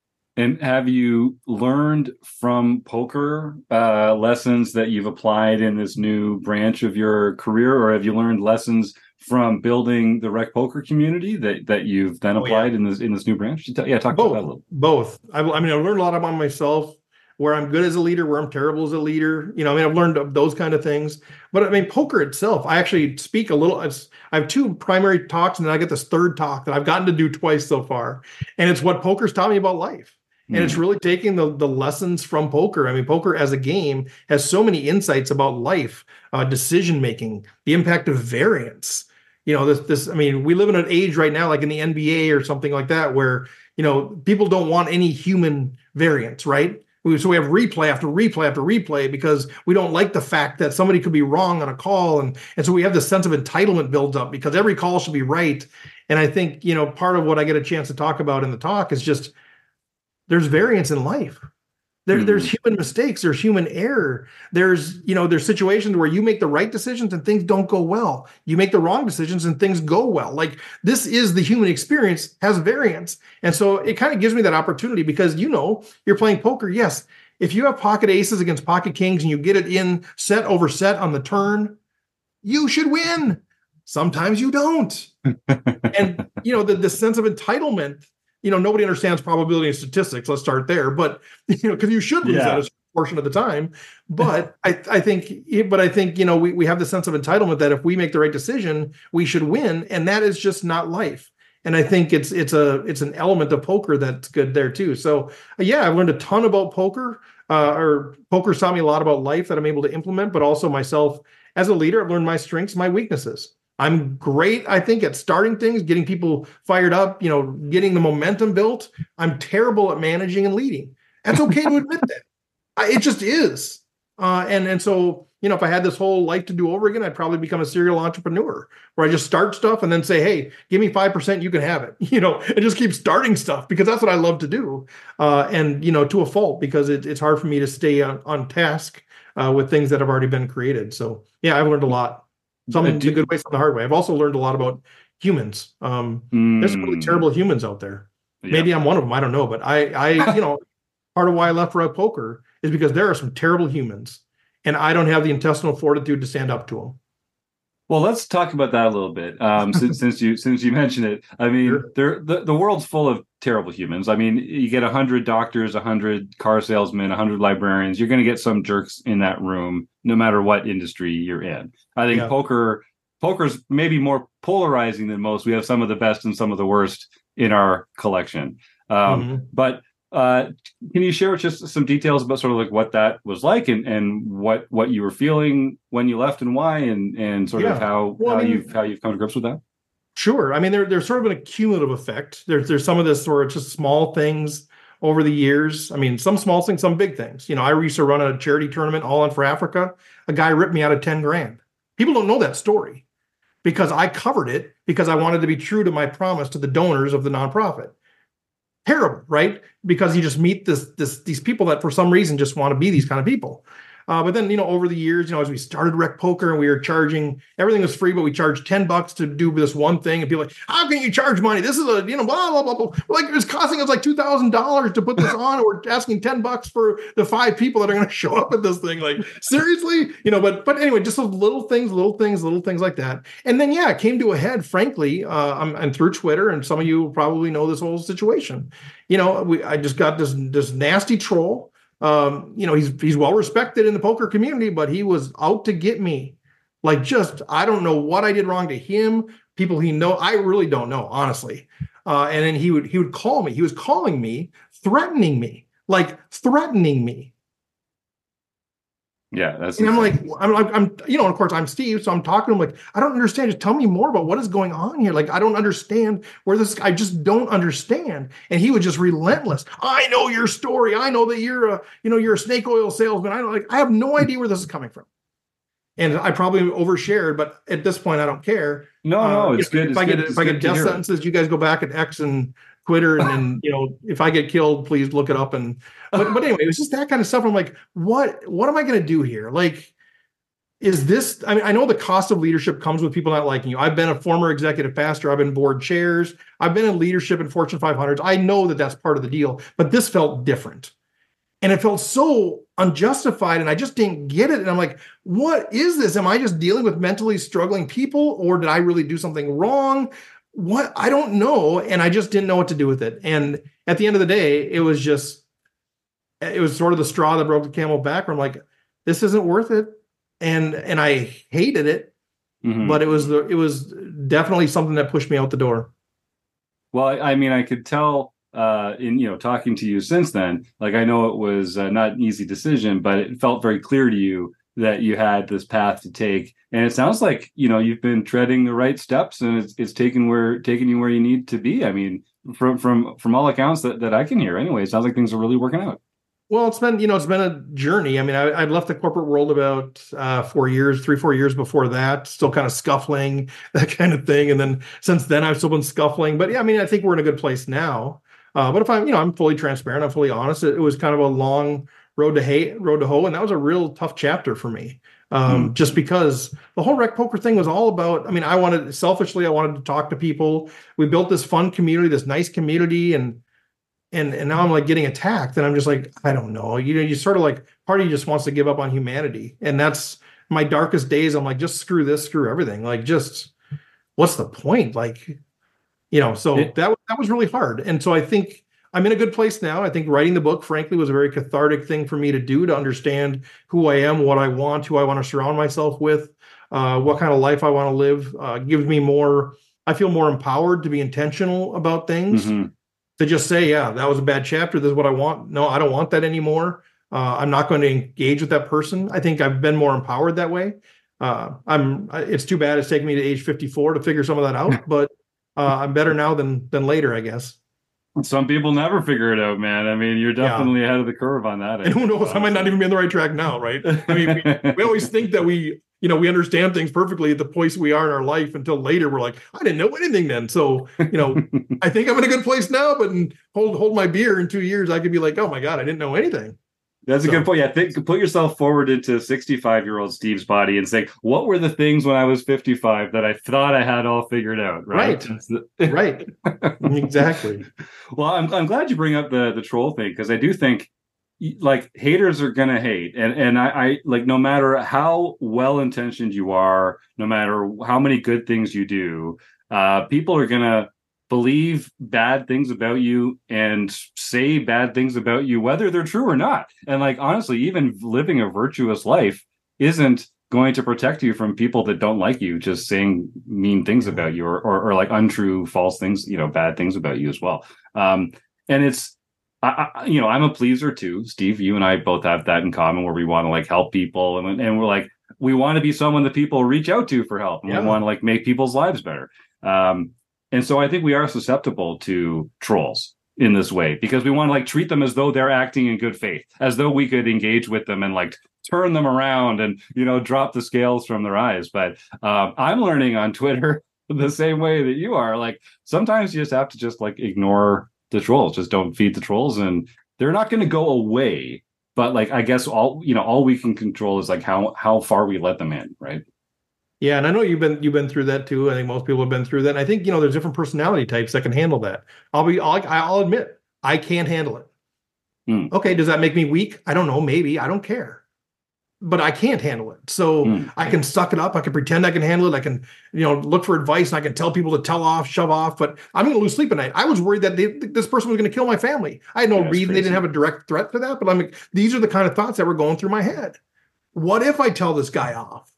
And have you learned from poker uh, lessons that you've applied in this new branch of your career, or have you learned lessons from building the Rec Poker community that, that you've then applied oh, yeah. in this in this new branch? Yeah, talk both, about that a little. Both. I, I mean, I've learned a lot about myself, where I'm good as a leader, where I'm terrible as a leader. You know, I mean, I've learned those kind of things. But I mean, poker itself, I actually speak a little. I have two primary talks, and then I get this third talk that I've gotten to do twice so far, and it's what poker's taught me about life. And it's really taking the, the lessons from poker. I mean, poker as a game has so many insights about life, uh, decision-making, the impact of variance. You know, this, this, I mean, we live in an age right now, like in the N B A or something like that, where, you know, people don't want any human variance, right? So we have replay after replay after replay because we don't like the fact that somebody could be wrong on a call. And, and so we have this sense of entitlement builds up because every call should be right. And I think, you know, part of what I get a chance to talk about in the talk is just, there's variance in life. There, mm-hmm. There's human mistakes. There's human error. There's, you know, there's situations where you make the right decisions and things don't go well. You make the wrong decisions and things go well. Like, this is the human experience, has variance. And so it kind of gives me that opportunity because, you know, you're playing poker. Yes. If you have pocket aces against pocket kings and you get it in set over set on the turn, you should win. Sometimes you don't. And, you know, the, the sense of entitlement, you know, nobody understands probability and statistics. Let's start there. But, you know, because you should lose yeah. that as a portion of the time. But I, I think, but I think, you know, we, we have the sense of entitlement that if we make the right decision, we should win. And that is just not life. And I think it's, it's a, it's an element of poker that's good there too. So yeah, I've learned a ton about poker, uh, or poker taught me a lot about life that I'm able to implement, but also myself as a leader. I've learned my strengths, my weaknesses. I'm great, I think, at starting things, getting people fired up, you know, getting the momentum built. I'm terrible at managing and leading. That's okay to admit that. I, it just is. Uh, and, and so, you know, if I had this whole life to do over again, I'd probably become a serial entrepreneur where I just start stuff and then say, hey, give me five percent, you can have it, you know, and just keep starting stuff because that's what I love to do. Uh, and, you know, to a fault because it, it's hard for me to stay on, on task uh, with things that have already been created. So, yeah, I've learned a lot. Some in the good way, some the hard way. I've also learned a lot about humans. Um, mm. There's some really terrible humans out there. Yeah. Maybe I'm one of them. I don't know. But I, I, you know, part of why I left Rec Poker is because there are some terrible humans, and I don't have the intestinal fortitude to stand up to them. Well, let's talk about that a little bit. Um, since, since you since you mentioned it, I mean, sure. there the, the world's full of terrible humans. I mean, you get a hundred doctors, a hundred car salesmen, a hundred librarians. You're going to get some jerks in that room, no matter what industry you're in. I think yeah. poker poker's maybe more polarizing than most. We have some of the best and some of the worst in our collection. Um, mm-hmm. But uh, can you share just some details about sort of like what that was like and, and what what you were feeling when you left and why, and and sort yeah. of how well, how I mean, you've how you've come to grips with that? Sure. I mean, there, there's sort of an accumulative effect. There's there's some of this where it's just small things over the years. I mean, some small things, some big things. You know, I used to run a charity tournament, All In for Africa. A guy ripped me out of ten grand. People don't know that story because I covered it because I wanted to be true to my promise to the donors of the nonprofit. Terrible, right? Because you just meet this, this, these people that for some reason just want to be these kind of people. Uh, but then, you know, over the years, you know, as we started Rec Poker and we were charging, everything was free, but we charged ten bucks to do this one thing. And people like, how can you charge money? This is a, you know, blah, blah, blah, blah. Like it was costing us like two thousand dollars to put this on. And we're asking ten bucks for the five people that are going to show up at this thing. Like, seriously? You know, but, but anyway, just those little things, little things, little things like that. And then, yeah, it came to a head, frankly, uh, I'm, and through Twitter, and some of you probably know this whole situation. You know, we, I just got this, this nasty troll. Um, you know, he's he's well respected in the poker community, but he was out to get me. Like, just I don't know what I did wrong to him. People he know, I really don't know, honestly. Uh, and then he would he would call me. He was calling me, threatening me, like threatening me. Yeah, that's. And I'm like, I'm like, I'm, you know, of course I'm Steve, so I'm talking to him like, I don't understand. Just tell me more about what is going on here. Like, I don't understand where this. I just don't understand. And he was just relentless. I know your story. I know that you're a, you know, you're a snake oil salesman. I know, like, I have no idea where this is coming from. And I probably overshared, but at this point, I don't care. No, no, uh, it's if, good. If it's I get good, if I get death sentences, you guys go back at X and Twitter, and then, you know, if I get killed, please look it up. And but, but anyway, it was just that kind of stuff. I'm like, what what am I going to do here? Like, is this? I mean, I know the cost of leadership comes with people not liking you. I've been a former executive pastor. I've been board chairs. I've been in leadership in Fortune five hundreds. I know that that's part of the deal. But this felt different, and it felt so unjustified, and I just didn't get it. And I'm like, what is this? Am I just dealing with mentally struggling people, or did I really do something wrong? What? I don't know. And I just didn't know what to do with it. And at the end of the day, it was just, it was sort of the straw that broke the camel back. Where I'm like, this isn't worth it. And, and I hated it, mm-hmm. but it was, the, it was definitely something that pushed me out the door. Well, I mean, I could tell uh, in, you know, talking to you since then, like, I know it was uh, not an easy decision, but it felt very clear to you that you had this path to take. And it sounds like, you know, you've been treading the right steps, and it's it's taken where taking you where you need to be. I mean, from from from all accounts that, that I can hear anyway, it sounds like things are really working out. Well, it's been, you know, it's been a journey. I mean, I, I'd left the corporate world about uh, four years, three, four years before that, still kind of scuffling, that kind of thing. And then since then, I've still been scuffling. But yeah, I mean, I think we're in a good place now. Uh, but if I'm, you know, I'm fully transparent, I'm fully honest. It, it was kind of a long road to hate, road to hoe. And that was a real tough chapter for me. Um, mm. Just because the whole Rec Poker thing was all about, I mean, I wanted, selfishly, I wanted to talk to people. We built this fun community, this nice community, and and and now I'm like getting attacked, and I'm just like, I don't know. You know, you sort of like, part of you just wants to give up on humanity. And that's my darkest days. I'm like, just screw this, screw everything. Like, just, what's the point? Like, you know, so it, that, that was really hard. And so I think I'm in a good place now. I think writing the book, frankly, was a very cathartic thing for me to do, to understand who I am, what I want, who I want to surround myself with, uh, what kind of life I want to live. Uh, gives me more, I feel more empowered to be intentional about things, mm-hmm. to just say, yeah, that was a bad chapter. This is what I want. No, I don't want that anymore. Uh, I'm not going to engage with that person. I think I've been more empowered that way. Uh, I'm, it's too bad it's taken me to age fifty-four to figure some of that out, but uh, I'm better now than, than later, I guess. Some people never figure it out, man. I mean, you're definitely yeah. ahead of the curve on that. And who knows? Honestly. I might not even be on the right track now, right? I mean, we, we always think that we, you know, we understand things perfectly at the place we are in our life, until later we're like, I didn't know anything then. So, you know, I think I'm in a good place now, but in, hold hold my beer in two years, I could be like, oh my God, I didn't know anything. That's so. A good point. Yeah, think, put yourself forward into sixty-five-year-old Steve's body and say, what were the things when I was fifty-five that I thought I had all figured out? Right. Right. Right. Exactly. Well, I'm I'm glad you bring up the the troll thing, because I do think, like, haters are gonna hate, and and I, I like, no matter how well intentioned you are, no matter how many good things you do, uh, people are gonna believe bad things about you and say bad things about you, whether they're true or not. And, like, honestly, even living a virtuous life isn't going to protect you from people that don't like you just saying mean things about you, or, or, or like untrue, false things, you know, bad things about you as well. Um, and it's, I, I, you know, I'm a pleaser too, Steve. You and I both have that in common, where we want to, like, help people, and and we're like, we want to be someone that people reach out to for help, and yeah. we want to, like, make people's lives better. Um, And so I think we are susceptible to trolls. in this way because we want to like treat them as though they're acting in good faith, as though we could engage with them and like turn them around and, you know, drop the scales from their eyes. But um, I'm learning on Twitter the same way that you are. Like sometimes you just have to just like ignore the trolls, just don't feed the trolls, and they're not going to go away. But like, I guess all, you know, all we can control is like how, how far we let them in. Right. Yeah. And I know you've been, you've been through that too. I think most people have been through that. And I think, you know, there's different personality types that can handle that. I'll be, I'll, I'll admit I can't handle it. Mm. Okay. Does that make me weak? I don't know. Maybe. I don't care. But I can't handle it. So mm. I can suck it up. I can pretend I can handle it. I can, you know, look for advice and I can tell people to tell off, shove off, but I'm going to lose sleep at night. I was worried that they, this person was going to kill my family. I had no That's reason. crazy. They didn't have a direct threat for that, but I'm like, these are the kind of thoughts that were going through my head. What if I tell this guy off?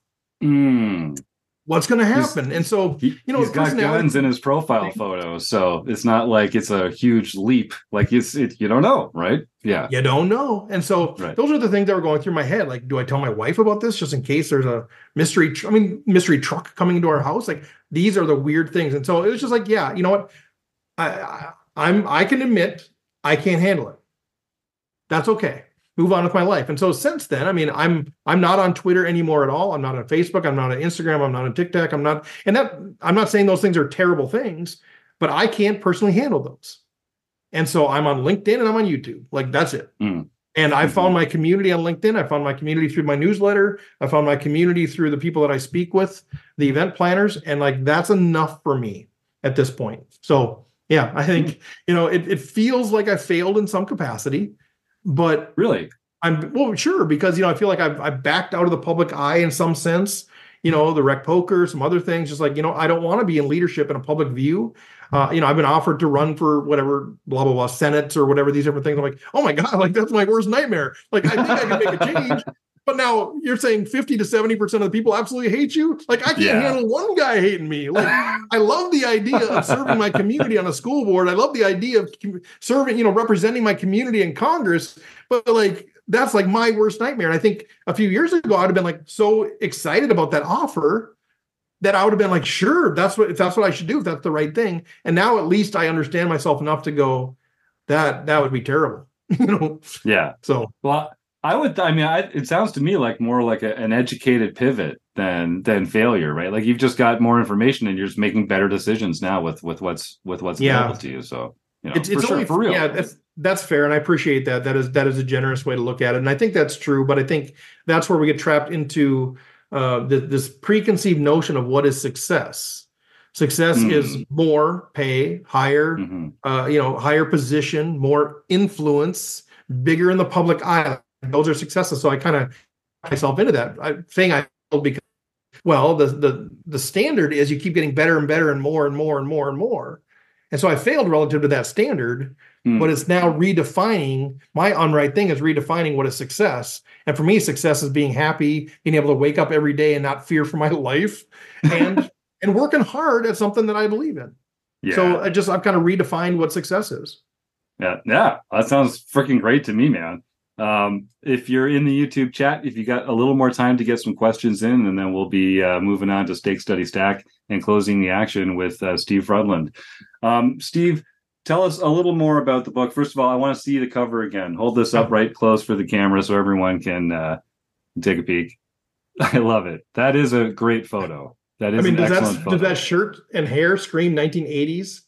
Mm. What's going to happen? He's, and so, he, you know, he's got guns in his profile photo. So it's not like it's a huge leap. Like it's, it, you don't know, right? Yeah. You don't know. And so right. those are the things that were going through my head. Like, do I tell my wife about this just in case there's a mystery, tr- I mean, mystery truck coming into our house? Like these are the weird things. And so it was just like, yeah, you know what? I, I I'm, I can admit I can't handle it. That's okay. Move on with my life. And so since then, I mean, I'm I'm not on Twitter anymore at all. I'm not on Facebook. I'm not on Instagram. I'm not on TikTok. I'm not, and that I'm not saying those things are terrible things, but I can't personally handle those. And so I'm on LinkedIn and I'm on YouTube. Like that's it. Mm. And I Mm-hmm. found my community on LinkedIn. I found my community through my newsletter. I found my community through the people that I speak with, the event planners. And like, that's enough for me at this point. So yeah, I think, you know, it, it feels like I failed in some capacity. But really, I'm well, sure, because you know I feel like I've I've backed out of the public eye in some sense. You know, the rec poker, some other things. Just like you know, I don't want to be in leadership in a public view. Uh, you know, I've been offered to run for whatever, blah blah blah, Senate or whatever these different things. I'm like, oh my god, like that's my worst nightmare. Like I think I can make a change. But now you're saying fifty to seventy percent of the people absolutely hate you. Like I can't Yeah. handle one guy hating me. Like I love the idea of serving my community on a school board. I love the idea of serving, you know, representing my community in Congress. But like, that's like my worst nightmare. And I think a few years ago, I'd have been like so excited about that offer that I would have been like, sure, that's what, if that's what I should do, if that's the right thing. And now at least I understand myself enough to go, that, that would be terrible. you know? Yeah. So, well, I would, I mean, I, it sounds to me like more like a, an educated pivot than, than failure, right? Like you've just got more information and you're just making better decisions now with, with what's, with what's Yeah. available to you. So, you know, it's, it's for sure, only, for real. yeah, that's, that's fair. And I appreciate that. That is, that is a generous way to look at it. And I think that's true, but I think that's where we get trapped into uh, the, this preconceived notion of what is success. Success Mm. is more pay, higher, Mm-hmm. uh, you know, higher position, more influence, bigger in the public eye. Those are successes. So I kind of myself into that I, thing. I because well, the the the standard is you keep getting better and better and more and more and more and more. And so I failed relative to that standard, Mm. but it's now redefining my unright thing is redefining what is success. And for me, success is being happy, being able to wake up every day and not fear for my life, and and working hard at something that I believe in. Yeah. So I just I've kind of redefined what success is. Yeah, yeah, that sounds freaking great to me, man. Um, if you're in the YouTube chat, if you got a little more time to get some questions in, and then we'll be uh, moving on to Stake Study Stack and closing the action with uh, Steve Frudland. Um, Steve, tell us a little more about the book. First of all, I want to see the cover again. Hold this up right close for the camera so everyone can uh, take a peek. I love it. That is a great photo. That is I mean, an does excellent that photo. does that shirt and hair scream nineteen eighties?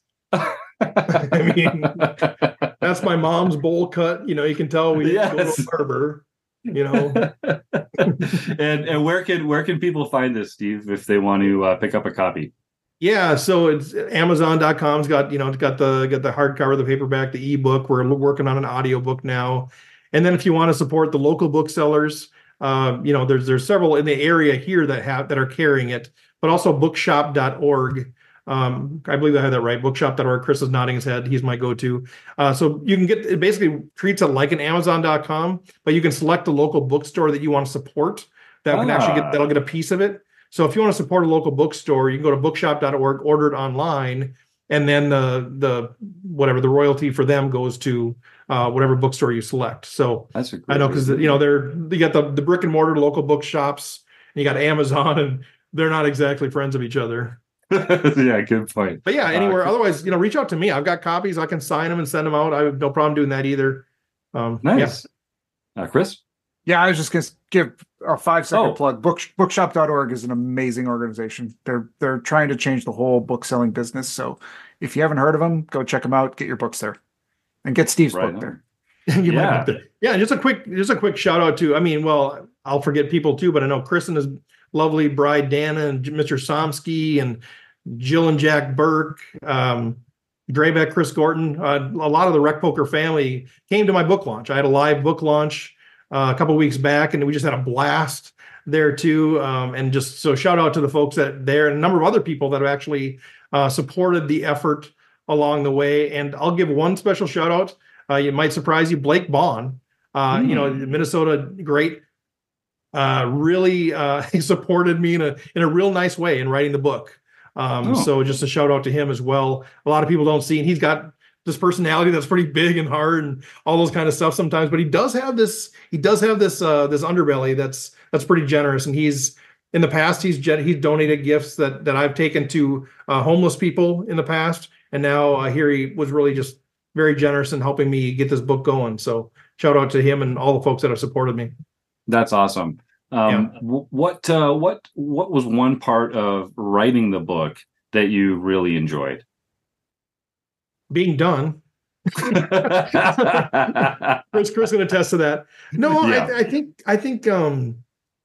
I mean, that's my mom's bowl cut. You know, you can tell we didn't go Yes. to a barber. You know, and and where can where can people find this, Steve, if they want to uh, pick up a copy? yeah. So it's Amazon dot com's got you know it's got the got the hardcover, the paperback, the ebook. We're working on an audiobook now, and then if you want to support the local booksellers, uh, you know, there's there's several in the area here that have that are carrying it, but also bookshop dot org. Um, I believe I had that right. bookshop dot org. Chris is nodding his head. He's my go-to. Uh, so you can get it basically treats it like an Amazon dot com, but you can select a local bookstore that you want to support that can actually get Ah. that'll get a piece of it. So if you want to support a local bookstore, you can go to bookshop dot org, order it online, and then the the whatever the royalty for them goes to uh, whatever bookstore you select. So That's a I know because you know they're you got the the brick and mortar local bookshops, and you got Amazon, and they're not exactly friends of each other. Yeah, good point. But yeah, anywhere. Uh, Otherwise, you know, reach out to me. I've got copies. I can sign them and send them out. I have no problem doing that either. Um, nice. Yeah. Uh, Chris? Yeah, I was just going to give a five second Oh. plug. Book, bookshop dot org is an amazing organization. They're they're trying to change the whole book selling business. So if you haven't heard of them, go check them out. Get your books there, and get Steve's Right book on. there. you Yeah. might have to. Yeah, just a quick, just a quick shout out to. I mean, well, I'll forget people too, but I know Chris and his lovely bride Dana and Mister Somsky and Jill and Jack Burke, um, Draybeck, Chris Gorton. Uh, a lot of the Rec Poker family came to my book launch. I had a live book launch uh, a couple weeks back, and we just had a blast there too. Um, and just so shout out to the folks that there and a number of other people that have actually uh, supported the effort along the way. And I'll give one special shout out. Uh, it might surprise you, Blake Bond, uh, Mm. you know, Minnesota great, uh, really uh, he supported me in a in a real nice way in writing the book. Um, Oh. So just a shout out to him as well. A lot of people don't see, and he's got this personality that's pretty big and hard and all those kind of stuff sometimes. But he does have this he does have this uh, this underbelly that's that's pretty generous. And he's in the past he's gen- he's donated gifts that that I've taken to uh, homeless people in the past, and now uh, here he was really just very generous in helping me get this book going. So shout out to him and all the folks that have supported me. That's awesome. Um, w- what uh, what what was one part of writing the book that you really enjoyed? Being done. Chris, Chris can attest to that. No, Yeah. I, I think I think um,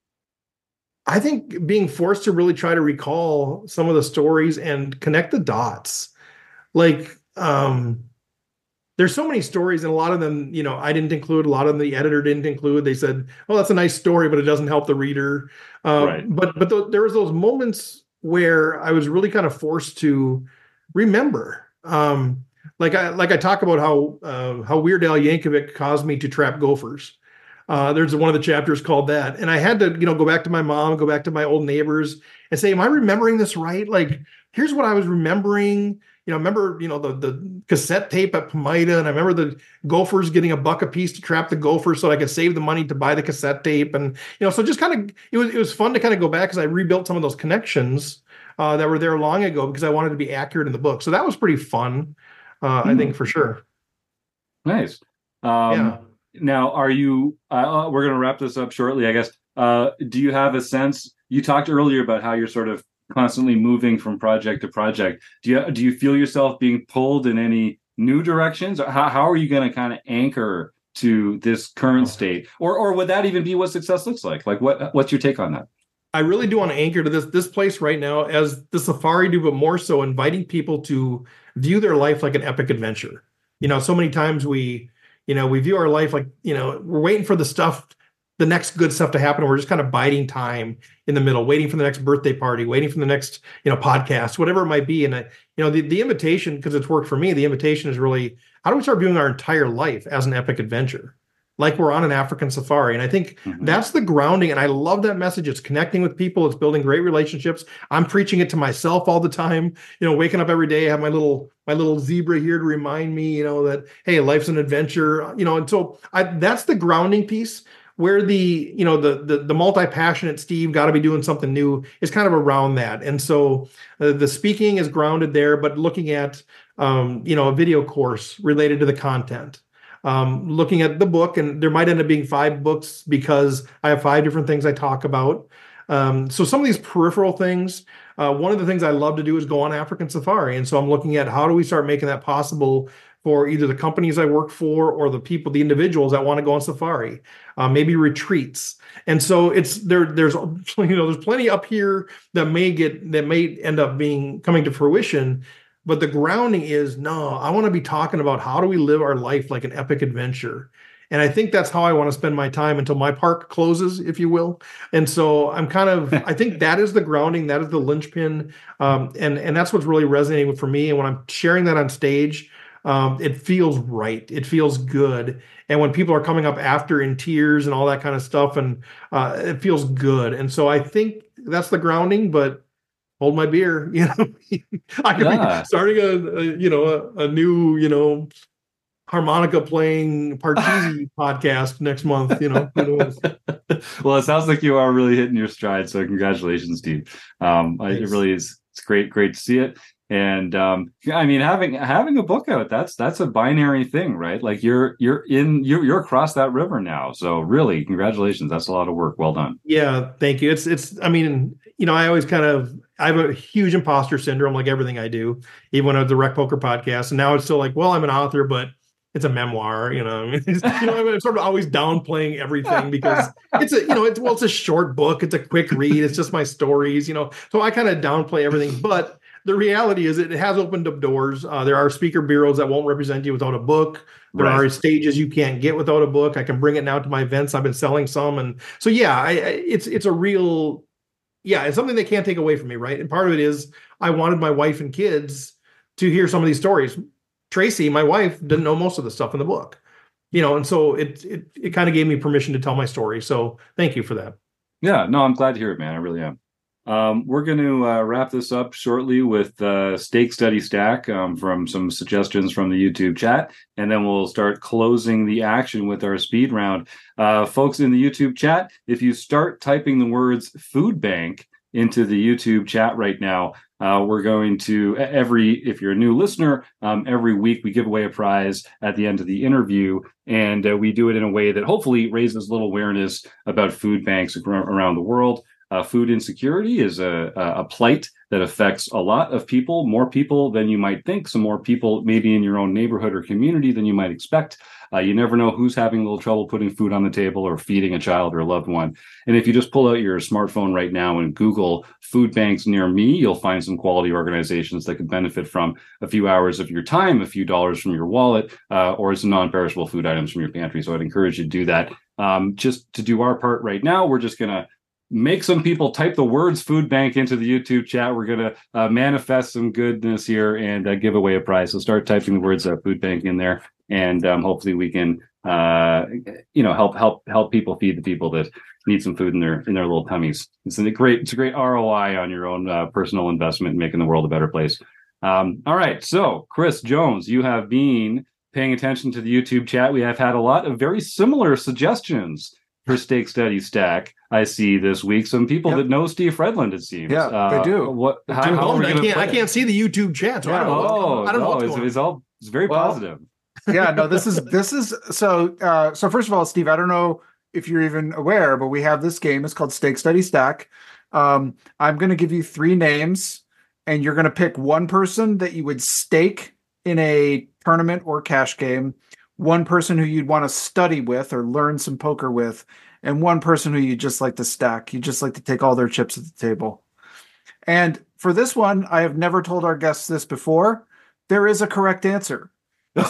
I think being forced to really try to recall some of the stories and connect the dots. Like um, there's so many stories, and a lot of them, you know, I didn't include. A lot of them the editor didn't include. They said, "Oh, that's a nice story, but it doesn't help the reader." Uh, Right. But but th- there was those moments where I was really kind of forced to remember. Um, like I like I talk about how uh, how Weird Al Yankovic caused me to trap gophers. Uh, there's one of the chapters called that, and I had to, you know, go back to my mom, go back to my old neighbors, and say, "Am I remembering this right? Like, here's what I was remembering." You know, remember, you know, the the cassette tape at Pomida, and I remember the gophers getting a buck a piece to trap the gophers, so I could save the money to buy the cassette tape, and you know, so just kind of it was it was fun to kind of go back because I rebuilt some of those connections uh, that were there long ago because I wanted to be accurate in the book. So that was pretty fun, uh, I think for sure. Nice. Um, Yeah. Now, are you? Uh, we're going to wrap this up shortly, I guess. Uh, do you have a sense? You talked earlier about how you're sort of constantly moving from project to project. Do you do you feel yourself being pulled in any new directions? Or how how are you going to kind of anchor to this current state, or or would that even be what success looks like? Like, what what's your take on that? I really do want to anchor to this this place right now as the Safari do, but more so inviting people to view their life like an epic adventure. You know, so many times we, you know, we view our life like, you know, we're waiting for the stuff, the next good stuff to happen. And we're just kind of biding time in the middle, waiting for the next birthday party, waiting for the next, you know, podcast, whatever it might be. And I, you know, the, the invitation, because it's worked for me, the invitation is really, how do we start viewing our entire life as an epic adventure? Like we're on an African safari. And I think Mhm. that's the grounding. And I love that message. It's connecting with people. It's building great relationships. I'm preaching it to myself all the time, you know, waking up every day, I have my little, my little zebra here to remind me, you know, that, hey, life's an adventure, you know, and so I, that's the grounding piece where the, you know, the, the, the multi-passionate Steve got to be doing something new is kind of around that. And so uh, the speaking is grounded there, but looking at, um, you know, a video course related to the content. Um, looking at the book, and there might end up being five books because I have five different things I talk about. Um, so some of these peripheral things, uh, one of the things I love to do is go on African safari. And so I'm looking at how do we start making that possible for either the companies I work for or the people, the individuals that want to go on safari, uh, maybe retreats. And so it's there, there's, you know, there's plenty up here that may get, that may end up being coming to fruition. But the grounding is, no, I want to be talking about how do we live our life like an epic adventure. And I think that's how I want to spend my time until my park closes, if you will. And so I'm kind of, I think that is the grounding, that is the linchpin. Um, and, and that's what's really resonating for me. And when I'm sharing that on stage, um, it feels right. It feels good. And when people are coming up after in tears and all that kind of stuff, and uh, it feels good. And so I think that's the grounding, but hold my beer, you know. I could Yeah. be starting a, a you know a, a new you know harmonica playing Parcheesi podcast next month. You know, who knows? Well, it sounds like you are really hitting your stride. So congratulations, Steve. Um, I- it Thanks. really is it's great, great to see it. And um, I mean, having having a book out, that's that's a binary thing, right? Like you're you're in you're you're across that river now. So really, congratulations. That's a lot of work. Well done. Yeah, thank you. It's it's. I mean, you know, I always kind of I have a huge imposter syndrome, like everything I do, even when I was the Rec Poker podcast, and now it's still like, well, I'm an author, but it's a memoir. You know, I mean, you know, I'm sort of always downplaying everything because it's a you know, it's well, it's a short book, it's a quick read, it's just my stories, you know. So I kind of downplay everything, but the reality is it has opened up doors. Uh, there are speaker bureaus that won't represent you without a book. There right. are stages you can't get without a book. I can bring it now to my events. I've been selling some. And so, yeah, I, I, it's it's a real, yeah, it's something they can't take away from me, right? And part of it is I wanted my wife and kids to hear some of these stories. Tracy, my wife, didn't know most of the stuff in the book, you know, and so it it, it kind of gave me permission to tell my story. So thank you for that. Yeah, no, I'm glad to hear it, man. I really am. Um, we're going to uh, wrap this up shortly with uh, Stake Study Stack um, from some suggestions from the YouTube chat, and then we'll start closing the action with our speed round. Uh, folks in the YouTube chat, if you start typing the words food bank into the YouTube chat right now, uh, we're going to, every, if you're a new listener, um, every week we give away a prize at the end of the interview, and uh, we do it in a way that hopefully raises a little awareness about food banks around the world. Uh, food insecurity is a, a plight that affects a lot of people, more people than you might think. Some more people maybe in your own neighborhood or community than you might expect. Uh, you never know who's having a little trouble putting food on the table or feeding a child or a loved one. And if you just pull out your smartphone right now and Google food banks near me, you'll find some quality organizations that could benefit from a few hours of your time, a few dollars from your wallet, uh, or some non-perishable food items from your pantry. So I'd encourage you to do that. Um, just to do our part right now, we're just going to make some people type the words food bank into the YouTube chat. We're going to uh, manifest some goodness here and uh, give away a prize. So start typing the words uh, food bank in there, and um, hopefully we can, uh, you know, help help help people feed the people that need some food in their in their little tummies. It's a great it's a great R O I on your own uh, personal investment in making the world a better place. Um, all right, so Chris Jones, you have been paying attention to the YouTube chat. We have had a lot of very similar suggestions for Stake Study Stack, I see this week. Some people yep. that know Steve Fredland, it seems. Yeah, uh, they do. What? How, how are we I can't. I can't see the YouTube chat. So yeah, I don't know. Oh, I don't know. No, it's, it's all. It's very well, positive. Yeah. No. This is. This is. So. Uh, so first of all, Steve, I don't know if you're even aware, but we have this game. It's called Stake Study Stack. Um, I'm going to give you three names, and you're going to pick one person that you would stake in a tournament or cash game, one person who you'd want to study with or learn some poker with, and one person who you just like to stack. You just like to take all their chips at the table. And for this one, I have never told our guests this before. There is a correct answer. So...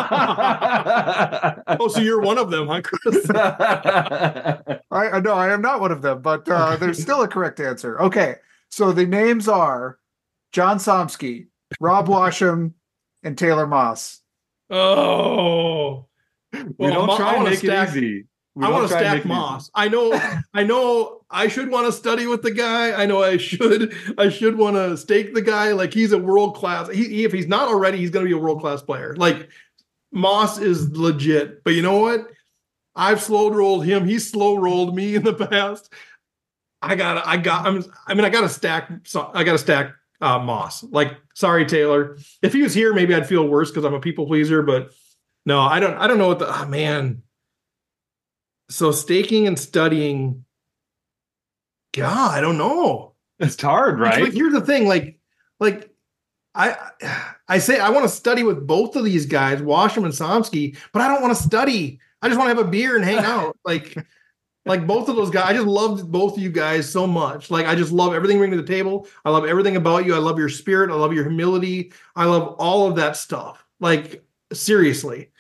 oh, so you're one of them, huh, Chris? I, I know I am not one of them, but uh, there's still a correct answer. Okay, so the names are John Somsky, Rob Washam, and Taylor Moss. Oh, well, we don't try and make stack, it easy. We I want to stack Moss. I know, I know. I should want to study with the guy. I know I should. I should want to stake the guy. Like he's a world class. He, he, if he's not already, he's going to be a world class player. Like Moss is legit. But you know what? I've slow rolled him. He's slow rolled me in the past. I got. I got. I'm. I mean, I got to stack. So I got to stack. Uh, Moss. Like, sorry, Taylor. If he was here, maybe I'd feel worse because I'm a people pleaser. But no, I don't. I don't know what the. Oh, man. So staking and studying. God, I don't know. It's hard, right? Like, here's the thing. Like, like I, I say I want to study with both of these guys, Washam and Somsky, but I don't want to study. I just want to have a beer and hang out. Like. Like both of those guys, I just loved both of you guys so much. Like I just love everything you bring to the table. I love everything about you. I love your spirit. I love your humility. I love all of that stuff. Like seriously.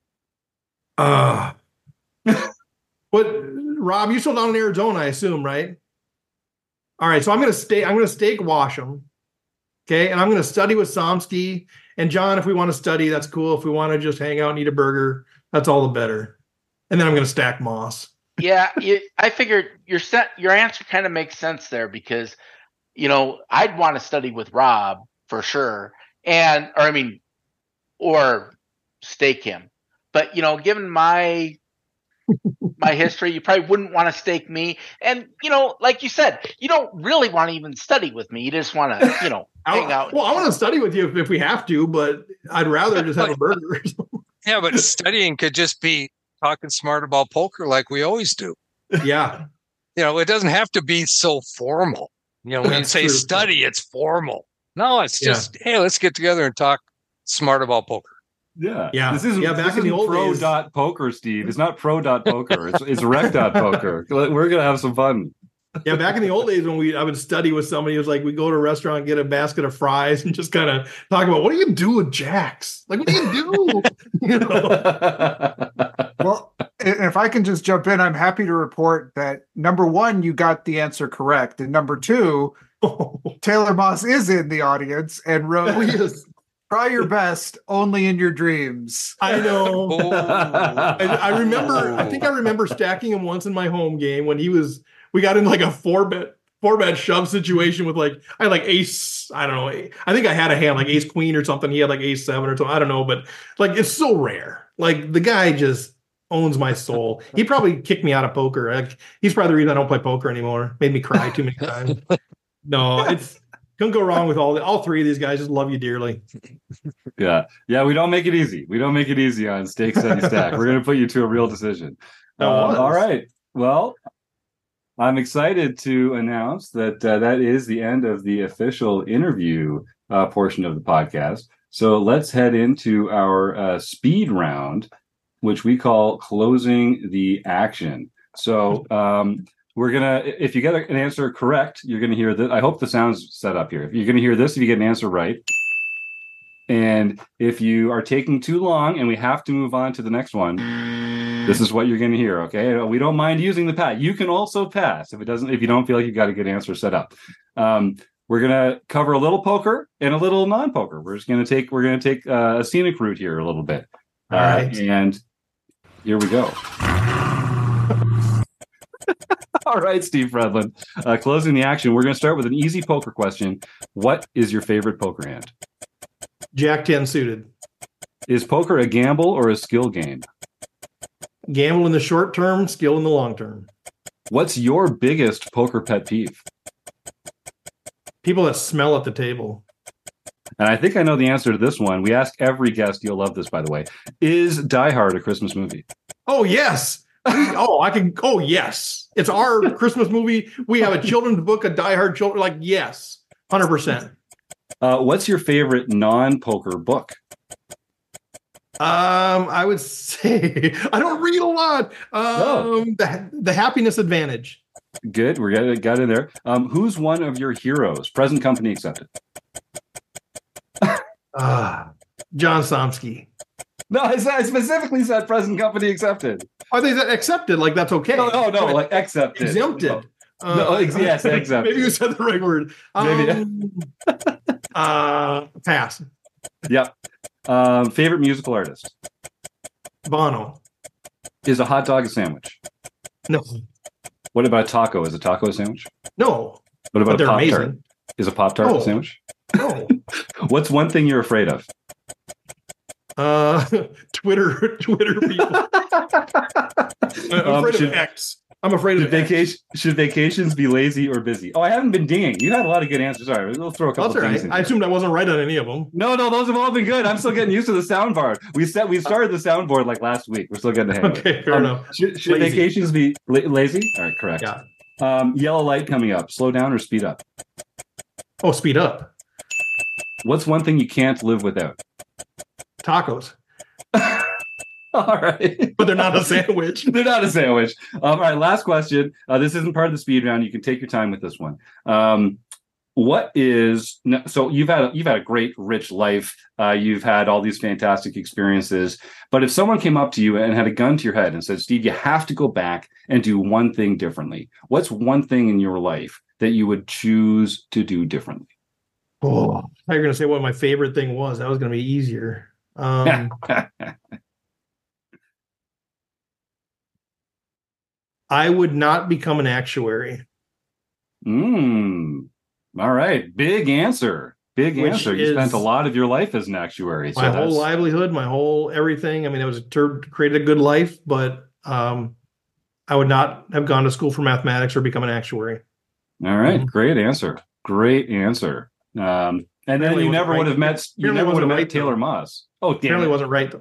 Uh but Rob, you're still down in Arizona, I assume, right? All right, so I'm gonna stay. I'm gonna stake Washam. Okay, and I'm gonna study with Somsky. And John, if we want to study, that's cool. If we want to just hang out and eat a burger, that's all the better. And then I'm gonna stack Moss. Yeah, you, I figured your set, your answer kind of makes sense there because, you know, I'd want to study with Rob for sure, and or I mean, or stake him. But you know, given my my history. You probably wouldn't want to stake me. And, you know, like you said, you don't really want to even study with me. You just want to, you know, hang out. Well, I want to study with you if, if we have to, but I'd rather just have a burger. Yeah, but studying could just be talking smart about poker like we always do. Yeah. You know, it doesn't have to be so formal. You know, when That's you say true. study, it's formal. No, it's Yeah. just, hey, let's get together and talk smart about poker. Yeah. Yeah. This isn't, Yeah, back this in the isn't old pro days- dot poker, Steve. It's not pro dot poker. It's, it's rec dot poker. We're going to have some fun. Yeah, back in the old days when we I would study with somebody, it was like we go to a restaurant, get a basket of fries, and just kind of talk about what do you do with jacks? Like, what do you do? You know? Well, and if I can just jump in, I'm happy to report that number one, you got the answer correct. And number two, Taylor Moss is in the audience and wrote, Oh, yes. try your best only in your dreams. I know. Oh. I, I remember. I think I remember stacking him once in my home game when he was. We got into like a four bet four bet shove situation with like I had like ace. I don't know. I think I had a hand like ace queen or something. He had like ace seven or something. I don't know, but like it's so rare. Like the guy just owns my soul. He probably kicked me out of poker. Like, he's probably the reason I don't play poker anymore. Made me cry too many times. No, it's couldn't go wrong with all the, all three of these guys. Just love you dearly. Yeah. Yeah. We don't make it easy. We don't make it easy on Stake Study Stack. We're going to put you to a real decision. That Um, was. all right. Well, I'm excited to announce that uh, that is the end of the official interview uh, portion of the podcast. So let's head into our uh, speed round, which we call closing the action. So um, we're gonna, if you get an answer correct, you're gonna hear that. I hope the sound's set up here. You're gonna hear this if you get an answer right. And if you are taking too long and we have to move on to the next one, this is what you're going to hear. Okay. We don't mind using the pass. You can also pass if it doesn't, if you don't feel like you've got a good answer set up. Um, we're going to cover a little poker and a little non-poker. We're just going to take, we're going to take uh, a scenic route here a little bit. All Uh, right. And here we go. All right, Steve Fredlin. Uh, closing the action. We're going to start with an easy poker question. What is your favorite poker hand? Jack ten suited. Is poker a gamble or a skill game? Gamble in the short term, skill in the long term. What's your biggest poker pet peeve? People that smell at the table. And I think I know the answer to this one. We ask every guest, you'll love this, by the way. Is Die Hard a Christmas movie? Oh, yes. Oh, I can. Oh, yes. It's our Christmas movie. We have a children's book, a Die Hard children. Like, yes, one hundred percent. Uh, what's your favorite non-poker book? Um, I would say I don't read a lot. Um, No. the, the Happiness Advantage. Good, we got it, got in there. Um, who's one of your heroes? Present company accepted. Ah, John Somsky. No, I, said, I specifically said present company accepted. Are they accepted? Like that's okay? No, no, no, like accepted. exempted. No, ex- yes, exempted. Maybe you said the right word. Maybe. Um, uh, pass. Yep. Um, favorite musical artist? Bono. Is a hot dog a sandwich? No, What about a taco? Is a taco a sandwich? no. What about But a they're Pop Tart? amazing. Is a Pop Tart No. a sandwich? No. What's one thing you're afraid of? Uh, Twitter, Twitter people. I'm Um, afraid should- of X. I'm afraid Should of X. vacation should vacations be lazy or busy? Oh, I haven't been dinging. You had a lot of good answers. All right, we'll throw a couple That's all things right. in I here. assumed I wasn't right on any of them. No, no, those have all been good. I'm still getting used to the soundboard. We set we started the soundboard like last week. We're still getting the hang of it. Okay, fair Um, enough. Should, should Lazy. vacations be la- lazy? All right, correct. Yeah. Um, yellow light coming up. Slow down or speed up? Oh, speed up. What's one thing you can't live without? Tacos, All right. but they're not a sandwich. They're not a sandwich. Um, all right, last question. Uh, this isn't part of the speed round. You can take your time with this one. Um, what is no, so you've had a, you've had a great, rich life. Uh, you've had all these fantastic experiences. But if someone came up to you and had a gun to your head and said, "Steve, you have to go back and do one thing differently," what's one thing in your life that you would choose to do differently? Oh, I thought you were going to say what my favorite thing was. That was going to be easier. Um, I would not become an actuary. mm, all right, big answer. Big Which answer. You is- spent a lot of your life as an actuary. So My whole that's- livelihood, my whole everything. I mean, it was to create a good life, but um, I would not have gone to school for mathematics or become an actuary. All right, Mhm. great answer. Great answer. Um, and then Apparently you wasn't never right. would have met. You Apparently never would wasn't have met right, Taylor though. Moss. Oh, damn Apparently it. wasn't right.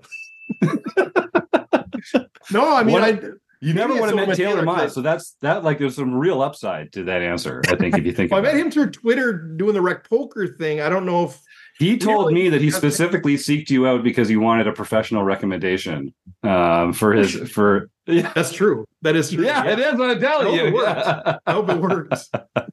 No, I mean, What- I You never maybe would have I met met Taylor Taylor, 'cause Moss, I- so that's that. Like, there's some real upside to that answer. I think if you think well, I about met it. him through Twitter doing the rec poker thing. I don't know if He told Really? me that he That's- specifically seeked you out because he wanted a professional recommendation um, for his for. Yeah, that's true. That is true. yeah, it is. I'm telling I hope you. it works. Yeah. I hope it works.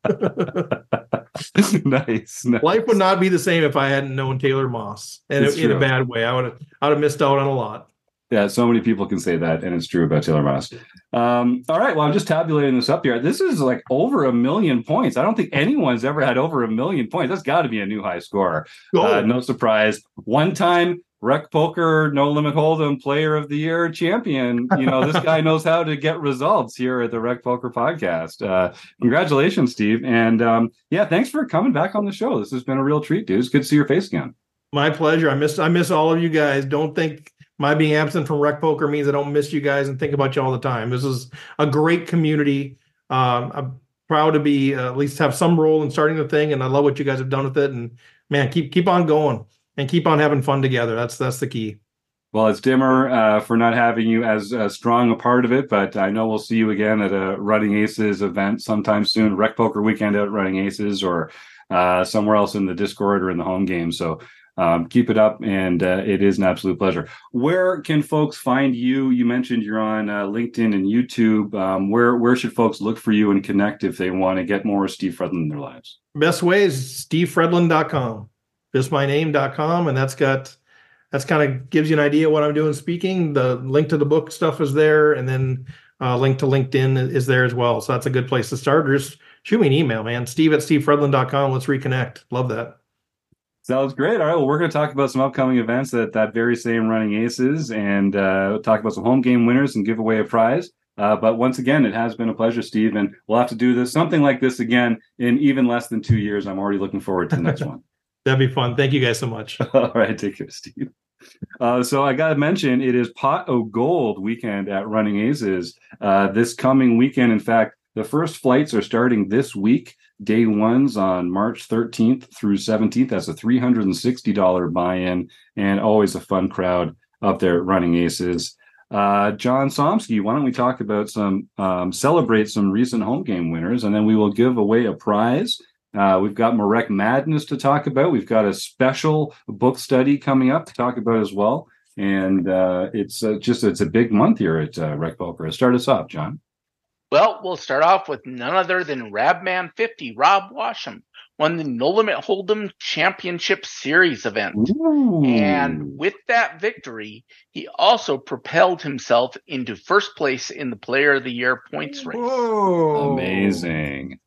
nice, nice. Life would not be the same if I hadn't known Taylor Moss, and It's in a true. bad way. I would have, I would have missed out on a lot. Yeah, so many people can say that, and it's true about Taylor Moss. Um, all right, well, I'm just tabulating this up here. This is like over a million points. I don't think anyone's ever had over a million points. That's got to be a new high score. Oh, Uh, no surprise. One time Rec Poker No Limit Hold'em Player of the Year champion. You know, this guy knows how to get results here at the Rec Poker Podcast. Uh, congratulations, Steve. And um, yeah, thanks for coming back on the show. This has been a real treat, dude. It's good to see your face again. my pleasure. I miss I miss all of you guys. Don't think my being absent from Rec Poker means I don't miss you guys and think about you all the time. This is a great community. Um, I'm proud to be uh, at least have some role in starting the thing, and I love what you guys have done with it. And man, keep keep on going and keep on having fun together. That's that's the key. Well, it's dimmer uh, for not having you as uh, strong a part of it, but I know we'll see you again at a Running Aces event sometime soon. Rec Poker Weekend at Running Aces, or uh, somewhere else in the Discord or in the home game. So um, keep it up, and uh, it is an absolute pleasure. Where can folks find you? You mentioned you're on uh, LinkedIn and YouTube. Um, where where should folks look for you and connect if they want to get more Steve Fredlin in their lives? Best way is steve fredlin dot com. Just my name dot com, and that's got that's kind of gives you an idea of what I'm doing speaking. The link to the book stuff is there, and then uh, link to LinkedIn is there as well. So that's a good place to start. Or just shoot me an email, man. Steve at steve fredlin dot com. Let's reconnect. Love that. Sounds great. All right. Well, we're going to talk about some upcoming events at that very same Running Aces, and uh, talk about some home game winners and give away a prize. Uh, but once again, it has been a pleasure, Steve, and we'll have to do this something like this again in even less than two years. I'm already looking forward to the next one. That'd be fun. Thank you guys so much. All right. Take care, Steve. Uh, so I got to mention, it is Pot o' Gold weekend at Running Aces uh, this coming weekend. In fact, the first flights are starting this week. Day one's on March thirteenth through seventeenth. That's a three hundred sixty dollars buy-in, and always a fun crowd up there at Running Aces. Uh, John Somsky, why don't we talk about some, um, celebrate some recent home game winners, and then we will give away a prize. Uh, we've got Marek Madness to talk about. We've got a special book study coming up to talk about as well. And uh, it's uh, just, it's a big month here at uh, Rec Poker. Start us off, John. Well, we'll start off with none other than Rabman fifty, Rob Washam, won the No Limit Hold'em Championship Series event. Ooh. And with that victory, he also propelled himself into first place in the Player of the Year points race. Whoa. Amazing.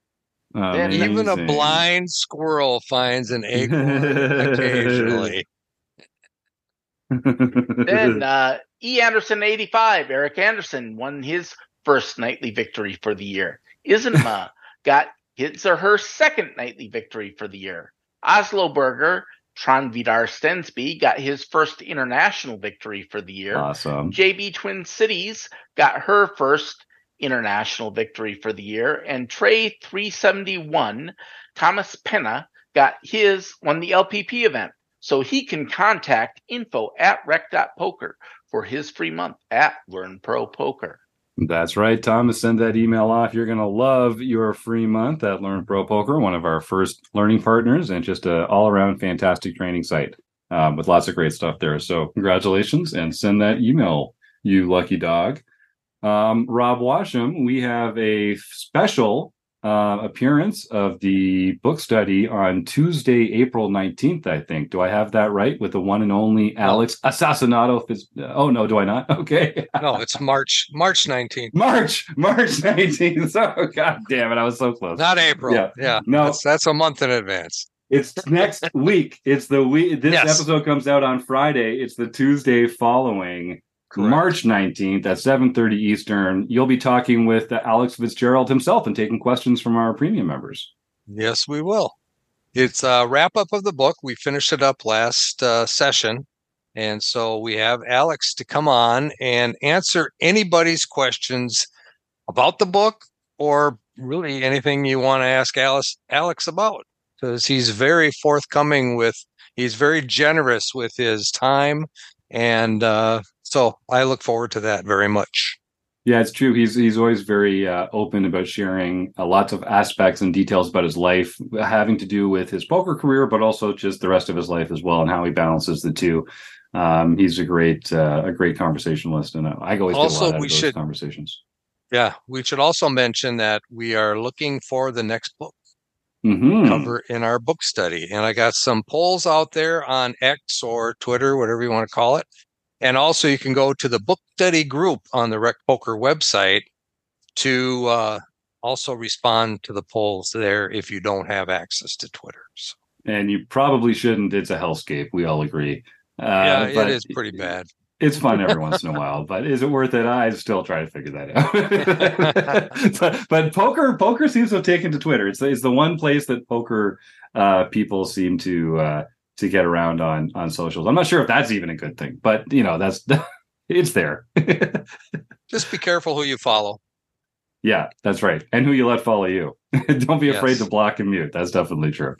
Then Even a Amazing. blind squirrel finds an acorn occasionally. Then uh, E. Anderson eighty-five, Eric Anderson, won his first nightly victory for the year. Isma got his or her second nightly victory for the year. Oslo Burger, Tron Vidar Stensby, got his first international victory for the year. Awesome. J B Twin Cities got her first international victory for the year. And Trey three seventy-one, Thomas Penna, got his, won the L P P event. So he can contact info at rec dot poker for his free month at Learn Pro Poker. That's right, Thomas. Send that email off. You're going to love your free month at Learn Pro Poker, one of our first learning partners, and just an all-around fantastic training site um, with lots of great stuff there. So congratulations, and send that email, you lucky dog. Um, Rob Washam, we have a special uh, appearance of the book study on Tuesday, April nineteenth, I think. Do I have that right? With the one and only Alex Assassinato. Fiz- oh, no, do I not? Okay. No, it's March March nineteenth, March, March nineteenth. Oh, God damn it. I was so close. not April. Yeah. Yeah, No. that's, that's a month in advance. It's next week. It's the week. This Yes. episode comes out on Friday. It's the Tuesday following Correct. March nineteenth at seven thirty Eastern. You'll be talking with uh, Alex Fitzgerald himself and taking questions from our premium members. Yes, we will. It's a wrap up of the book. We finished it up last uh, session. And so we have Alex to come on and answer anybody's questions about the book or really anything you want to ask Alice, Alex about, because he's very forthcoming with, he's very generous with his time. And uh, so I look forward to that very much. Yeah, it's true. He's he's always very uh, open about sharing uh, lots of aspects and details about his life, having to do with his poker career, but also just the rest of his life as well, and how he balances the two. Um, he's a great uh, a great conversationalist, and I always Also, get a lot out we of those should- conversations. Yeah, we should also mention that we are looking for the next book Mhm. cover in our book study. And I got some polls out there on X or Twitter, whatever you want to call it. And also you can go to the book study group on the Rec Poker website to uh, also respond to the polls there if you don't have access to Twitter. So, And you probably shouldn't. It's a hellscape. We all agree. Uh, yeah, but it is pretty bad. It's fun every once in a while, but is it worth it? I still try to figure that out. but, but poker, poker seems to have taken to Twitter. It's it's the one place that poker uh, people seem to uh, to get around on on socials. I'm not sure if that's even a good thing, but you know, that's it's there. Just be careful who you follow. Yeah, that's right, and who you let follow you. Don't be afraid Yes. to block and mute. That's definitely true.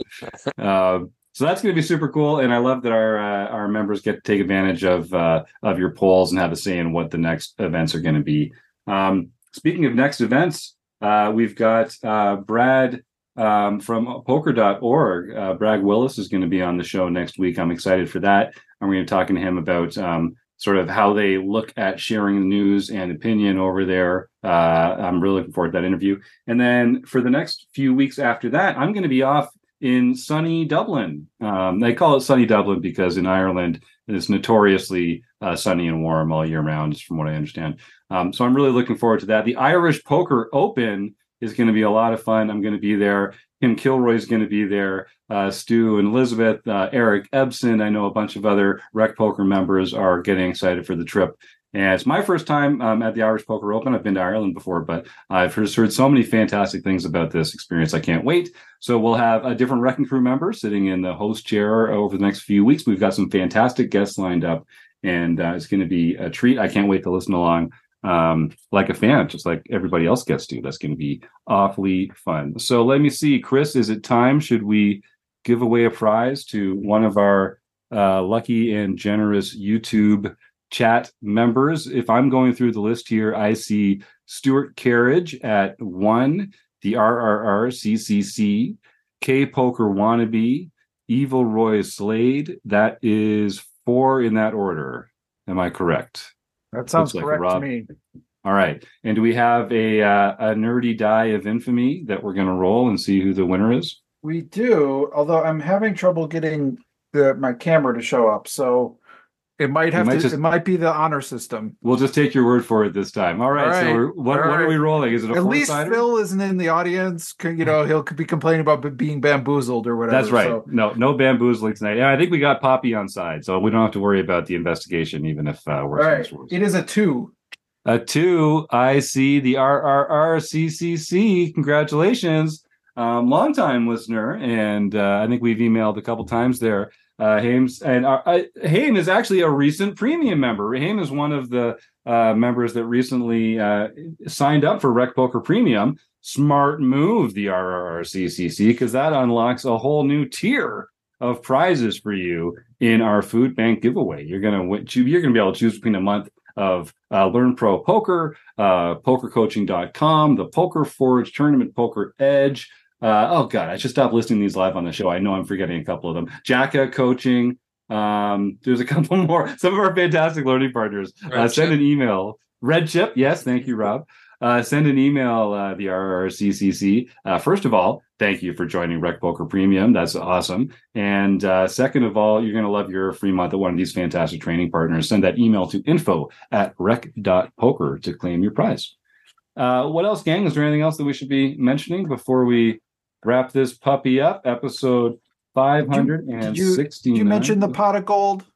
um, So that's going to be super cool, and I love that our uh, our members get to take advantage of uh, of your polls and have a say in what the next events are going to be. Um, speaking of next events, uh, we've got uh, Brad um, from poker dot org. Uh, Brad Willis is going to be on the show next week. I'm excited for that. I'm going to be talking to him about um, sort of how they look at sharing news and opinion over there. Uh, I'm really looking forward to that interview. And then for the next few weeks after that, I'm going to be off in sunny Dublin. Um, they call it sunny Dublin because in Ireland it's notoriously uh, sunny and warm all year round, from what I understand. Um, so I'm really looking forward to that. The Irish Poker Open is going to be a lot of fun. I'm going to be there. Kim Kilroy is going to be there. Uh, Stu and Elizabeth, uh, Eric Ebson. I know a bunch of other Rec Poker members are getting excited for the trip. And it's my first time um, at the Irish Poker Open. I've been to Ireland before, but I've just heard so many fantastic things about this experience. I can't wait. So we'll have a different Wrecking Crew member sitting in the host chair over the next few weeks. We've got some fantastic guests lined up, and uh, it's going to be a treat. I can't wait to listen along um, like a fan, just like everybody else gets to. That's going to be awfully fun. So let me see, Chris, is it time? Should we give away a prize to one of our uh, lucky and generous YouTube chat members? If I'm going through the list here, I see Stuart Carriage at one, the R R R C C C, K Poker Wannabe, Evil Roy Slade. That is four in that order. Am I correct? That sounds Looks like correct Rob. to me. All right. And do we have a uh, a nerdy die of infamy that we're going to roll and see who the winner is? We do, although I'm having trouble getting the my camera to show up, so it might have might to. just- It might be the honor system. We'll just take your word for it this time. All right. All So right. we're, what, All what are we right. rolling? Is it a At least four-sider? Phil isn't in the audience. c- You know, he'll be complaining about b- being bamboozled or whatever. That's right. So, No, no bamboozling tonight. And I think we got Poppy on side, so we don't have to worry about the investigation, even if uh, all we're right, it is a two. a two. I see the R R R C C C. Congratulations, um, longtime listener, and uh, I think we've emailed a couple times there. Uh, Hames and uh, uh, Haim is actually a recent premium member. Haim is one of the uh, members that recently uh, signed up for Rec Poker Premium. Smart move, the R R R C C C, because that unlocks a whole new tier of prizes for you in our food bank giveaway. You're gonna win, you're gonna be able to choose between a month of uh, Learn Pro Poker, uh, poker coaching dot com, the Poker Forge, Tournament Poker Edge. Uh, oh God, I should stop listing these live on the show. I know I'm forgetting a couple of them. Jacka Coaching. Um, there's a couple more. Some of our fantastic learning partners. Uh, Red send Chip. an email. Red Chip. Yes, thank you, Rob. Uh, send an email, uh, the R R R C C C. Uh, first of all, thank you for joining Rec Poker Premium. That's awesome. And uh, second of all, you're going to love your free month at one of these fantastic training partners. Send that email to info at rec dot poker to claim your prize. Uh, what else, gang? Is there anything else that we should be mentioning before we wrap this puppy up? Episode five hundred sixty-nine. Did you mention the pot of gold?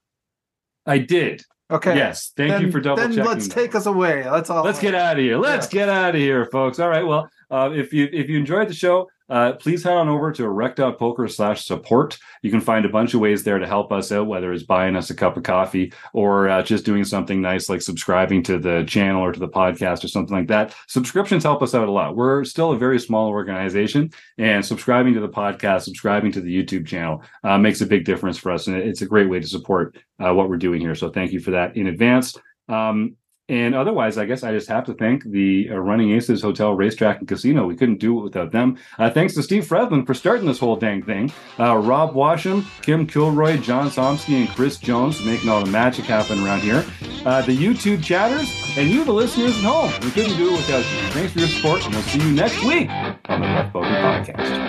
I did. Okay. Yes. Thank then, you for double then checking. let's that. take us away. Let's all. Let's get out of here. Let's Yeah. get out of here, folks. All right. Well, uh, if you if you enjoyed the show, uh, please head on over to rec dot poker slash support. You can find a bunch of ways there to help us out, whether it's buying us a cup of coffee or uh, just doing something nice like subscribing to the channel or to the podcast or something like that. Subscriptions help us out a lot. We're still a very small organization, and subscribing to the podcast, subscribing to the YouTube channel uh, makes a big difference for us, and it's a great way to support uh, what we're doing here. So thank you for that in advance. Um, And otherwise, I guess I just have to thank the uh, Running Aces Hotel, Racetrack, and Casino. We couldn't do it without them. Uh, thanks to Steve Fredlin for starting this whole dang thing. Uh, Rob Washam, Kim Kilroy, John Somsky, and Chris Jones for making all the magic happen around here. Uh, the YouTube chatters, and you, the listeners at home. We couldn't do it without you. Thanks for your support, and we'll see you next week on the Rec Poker Podcast.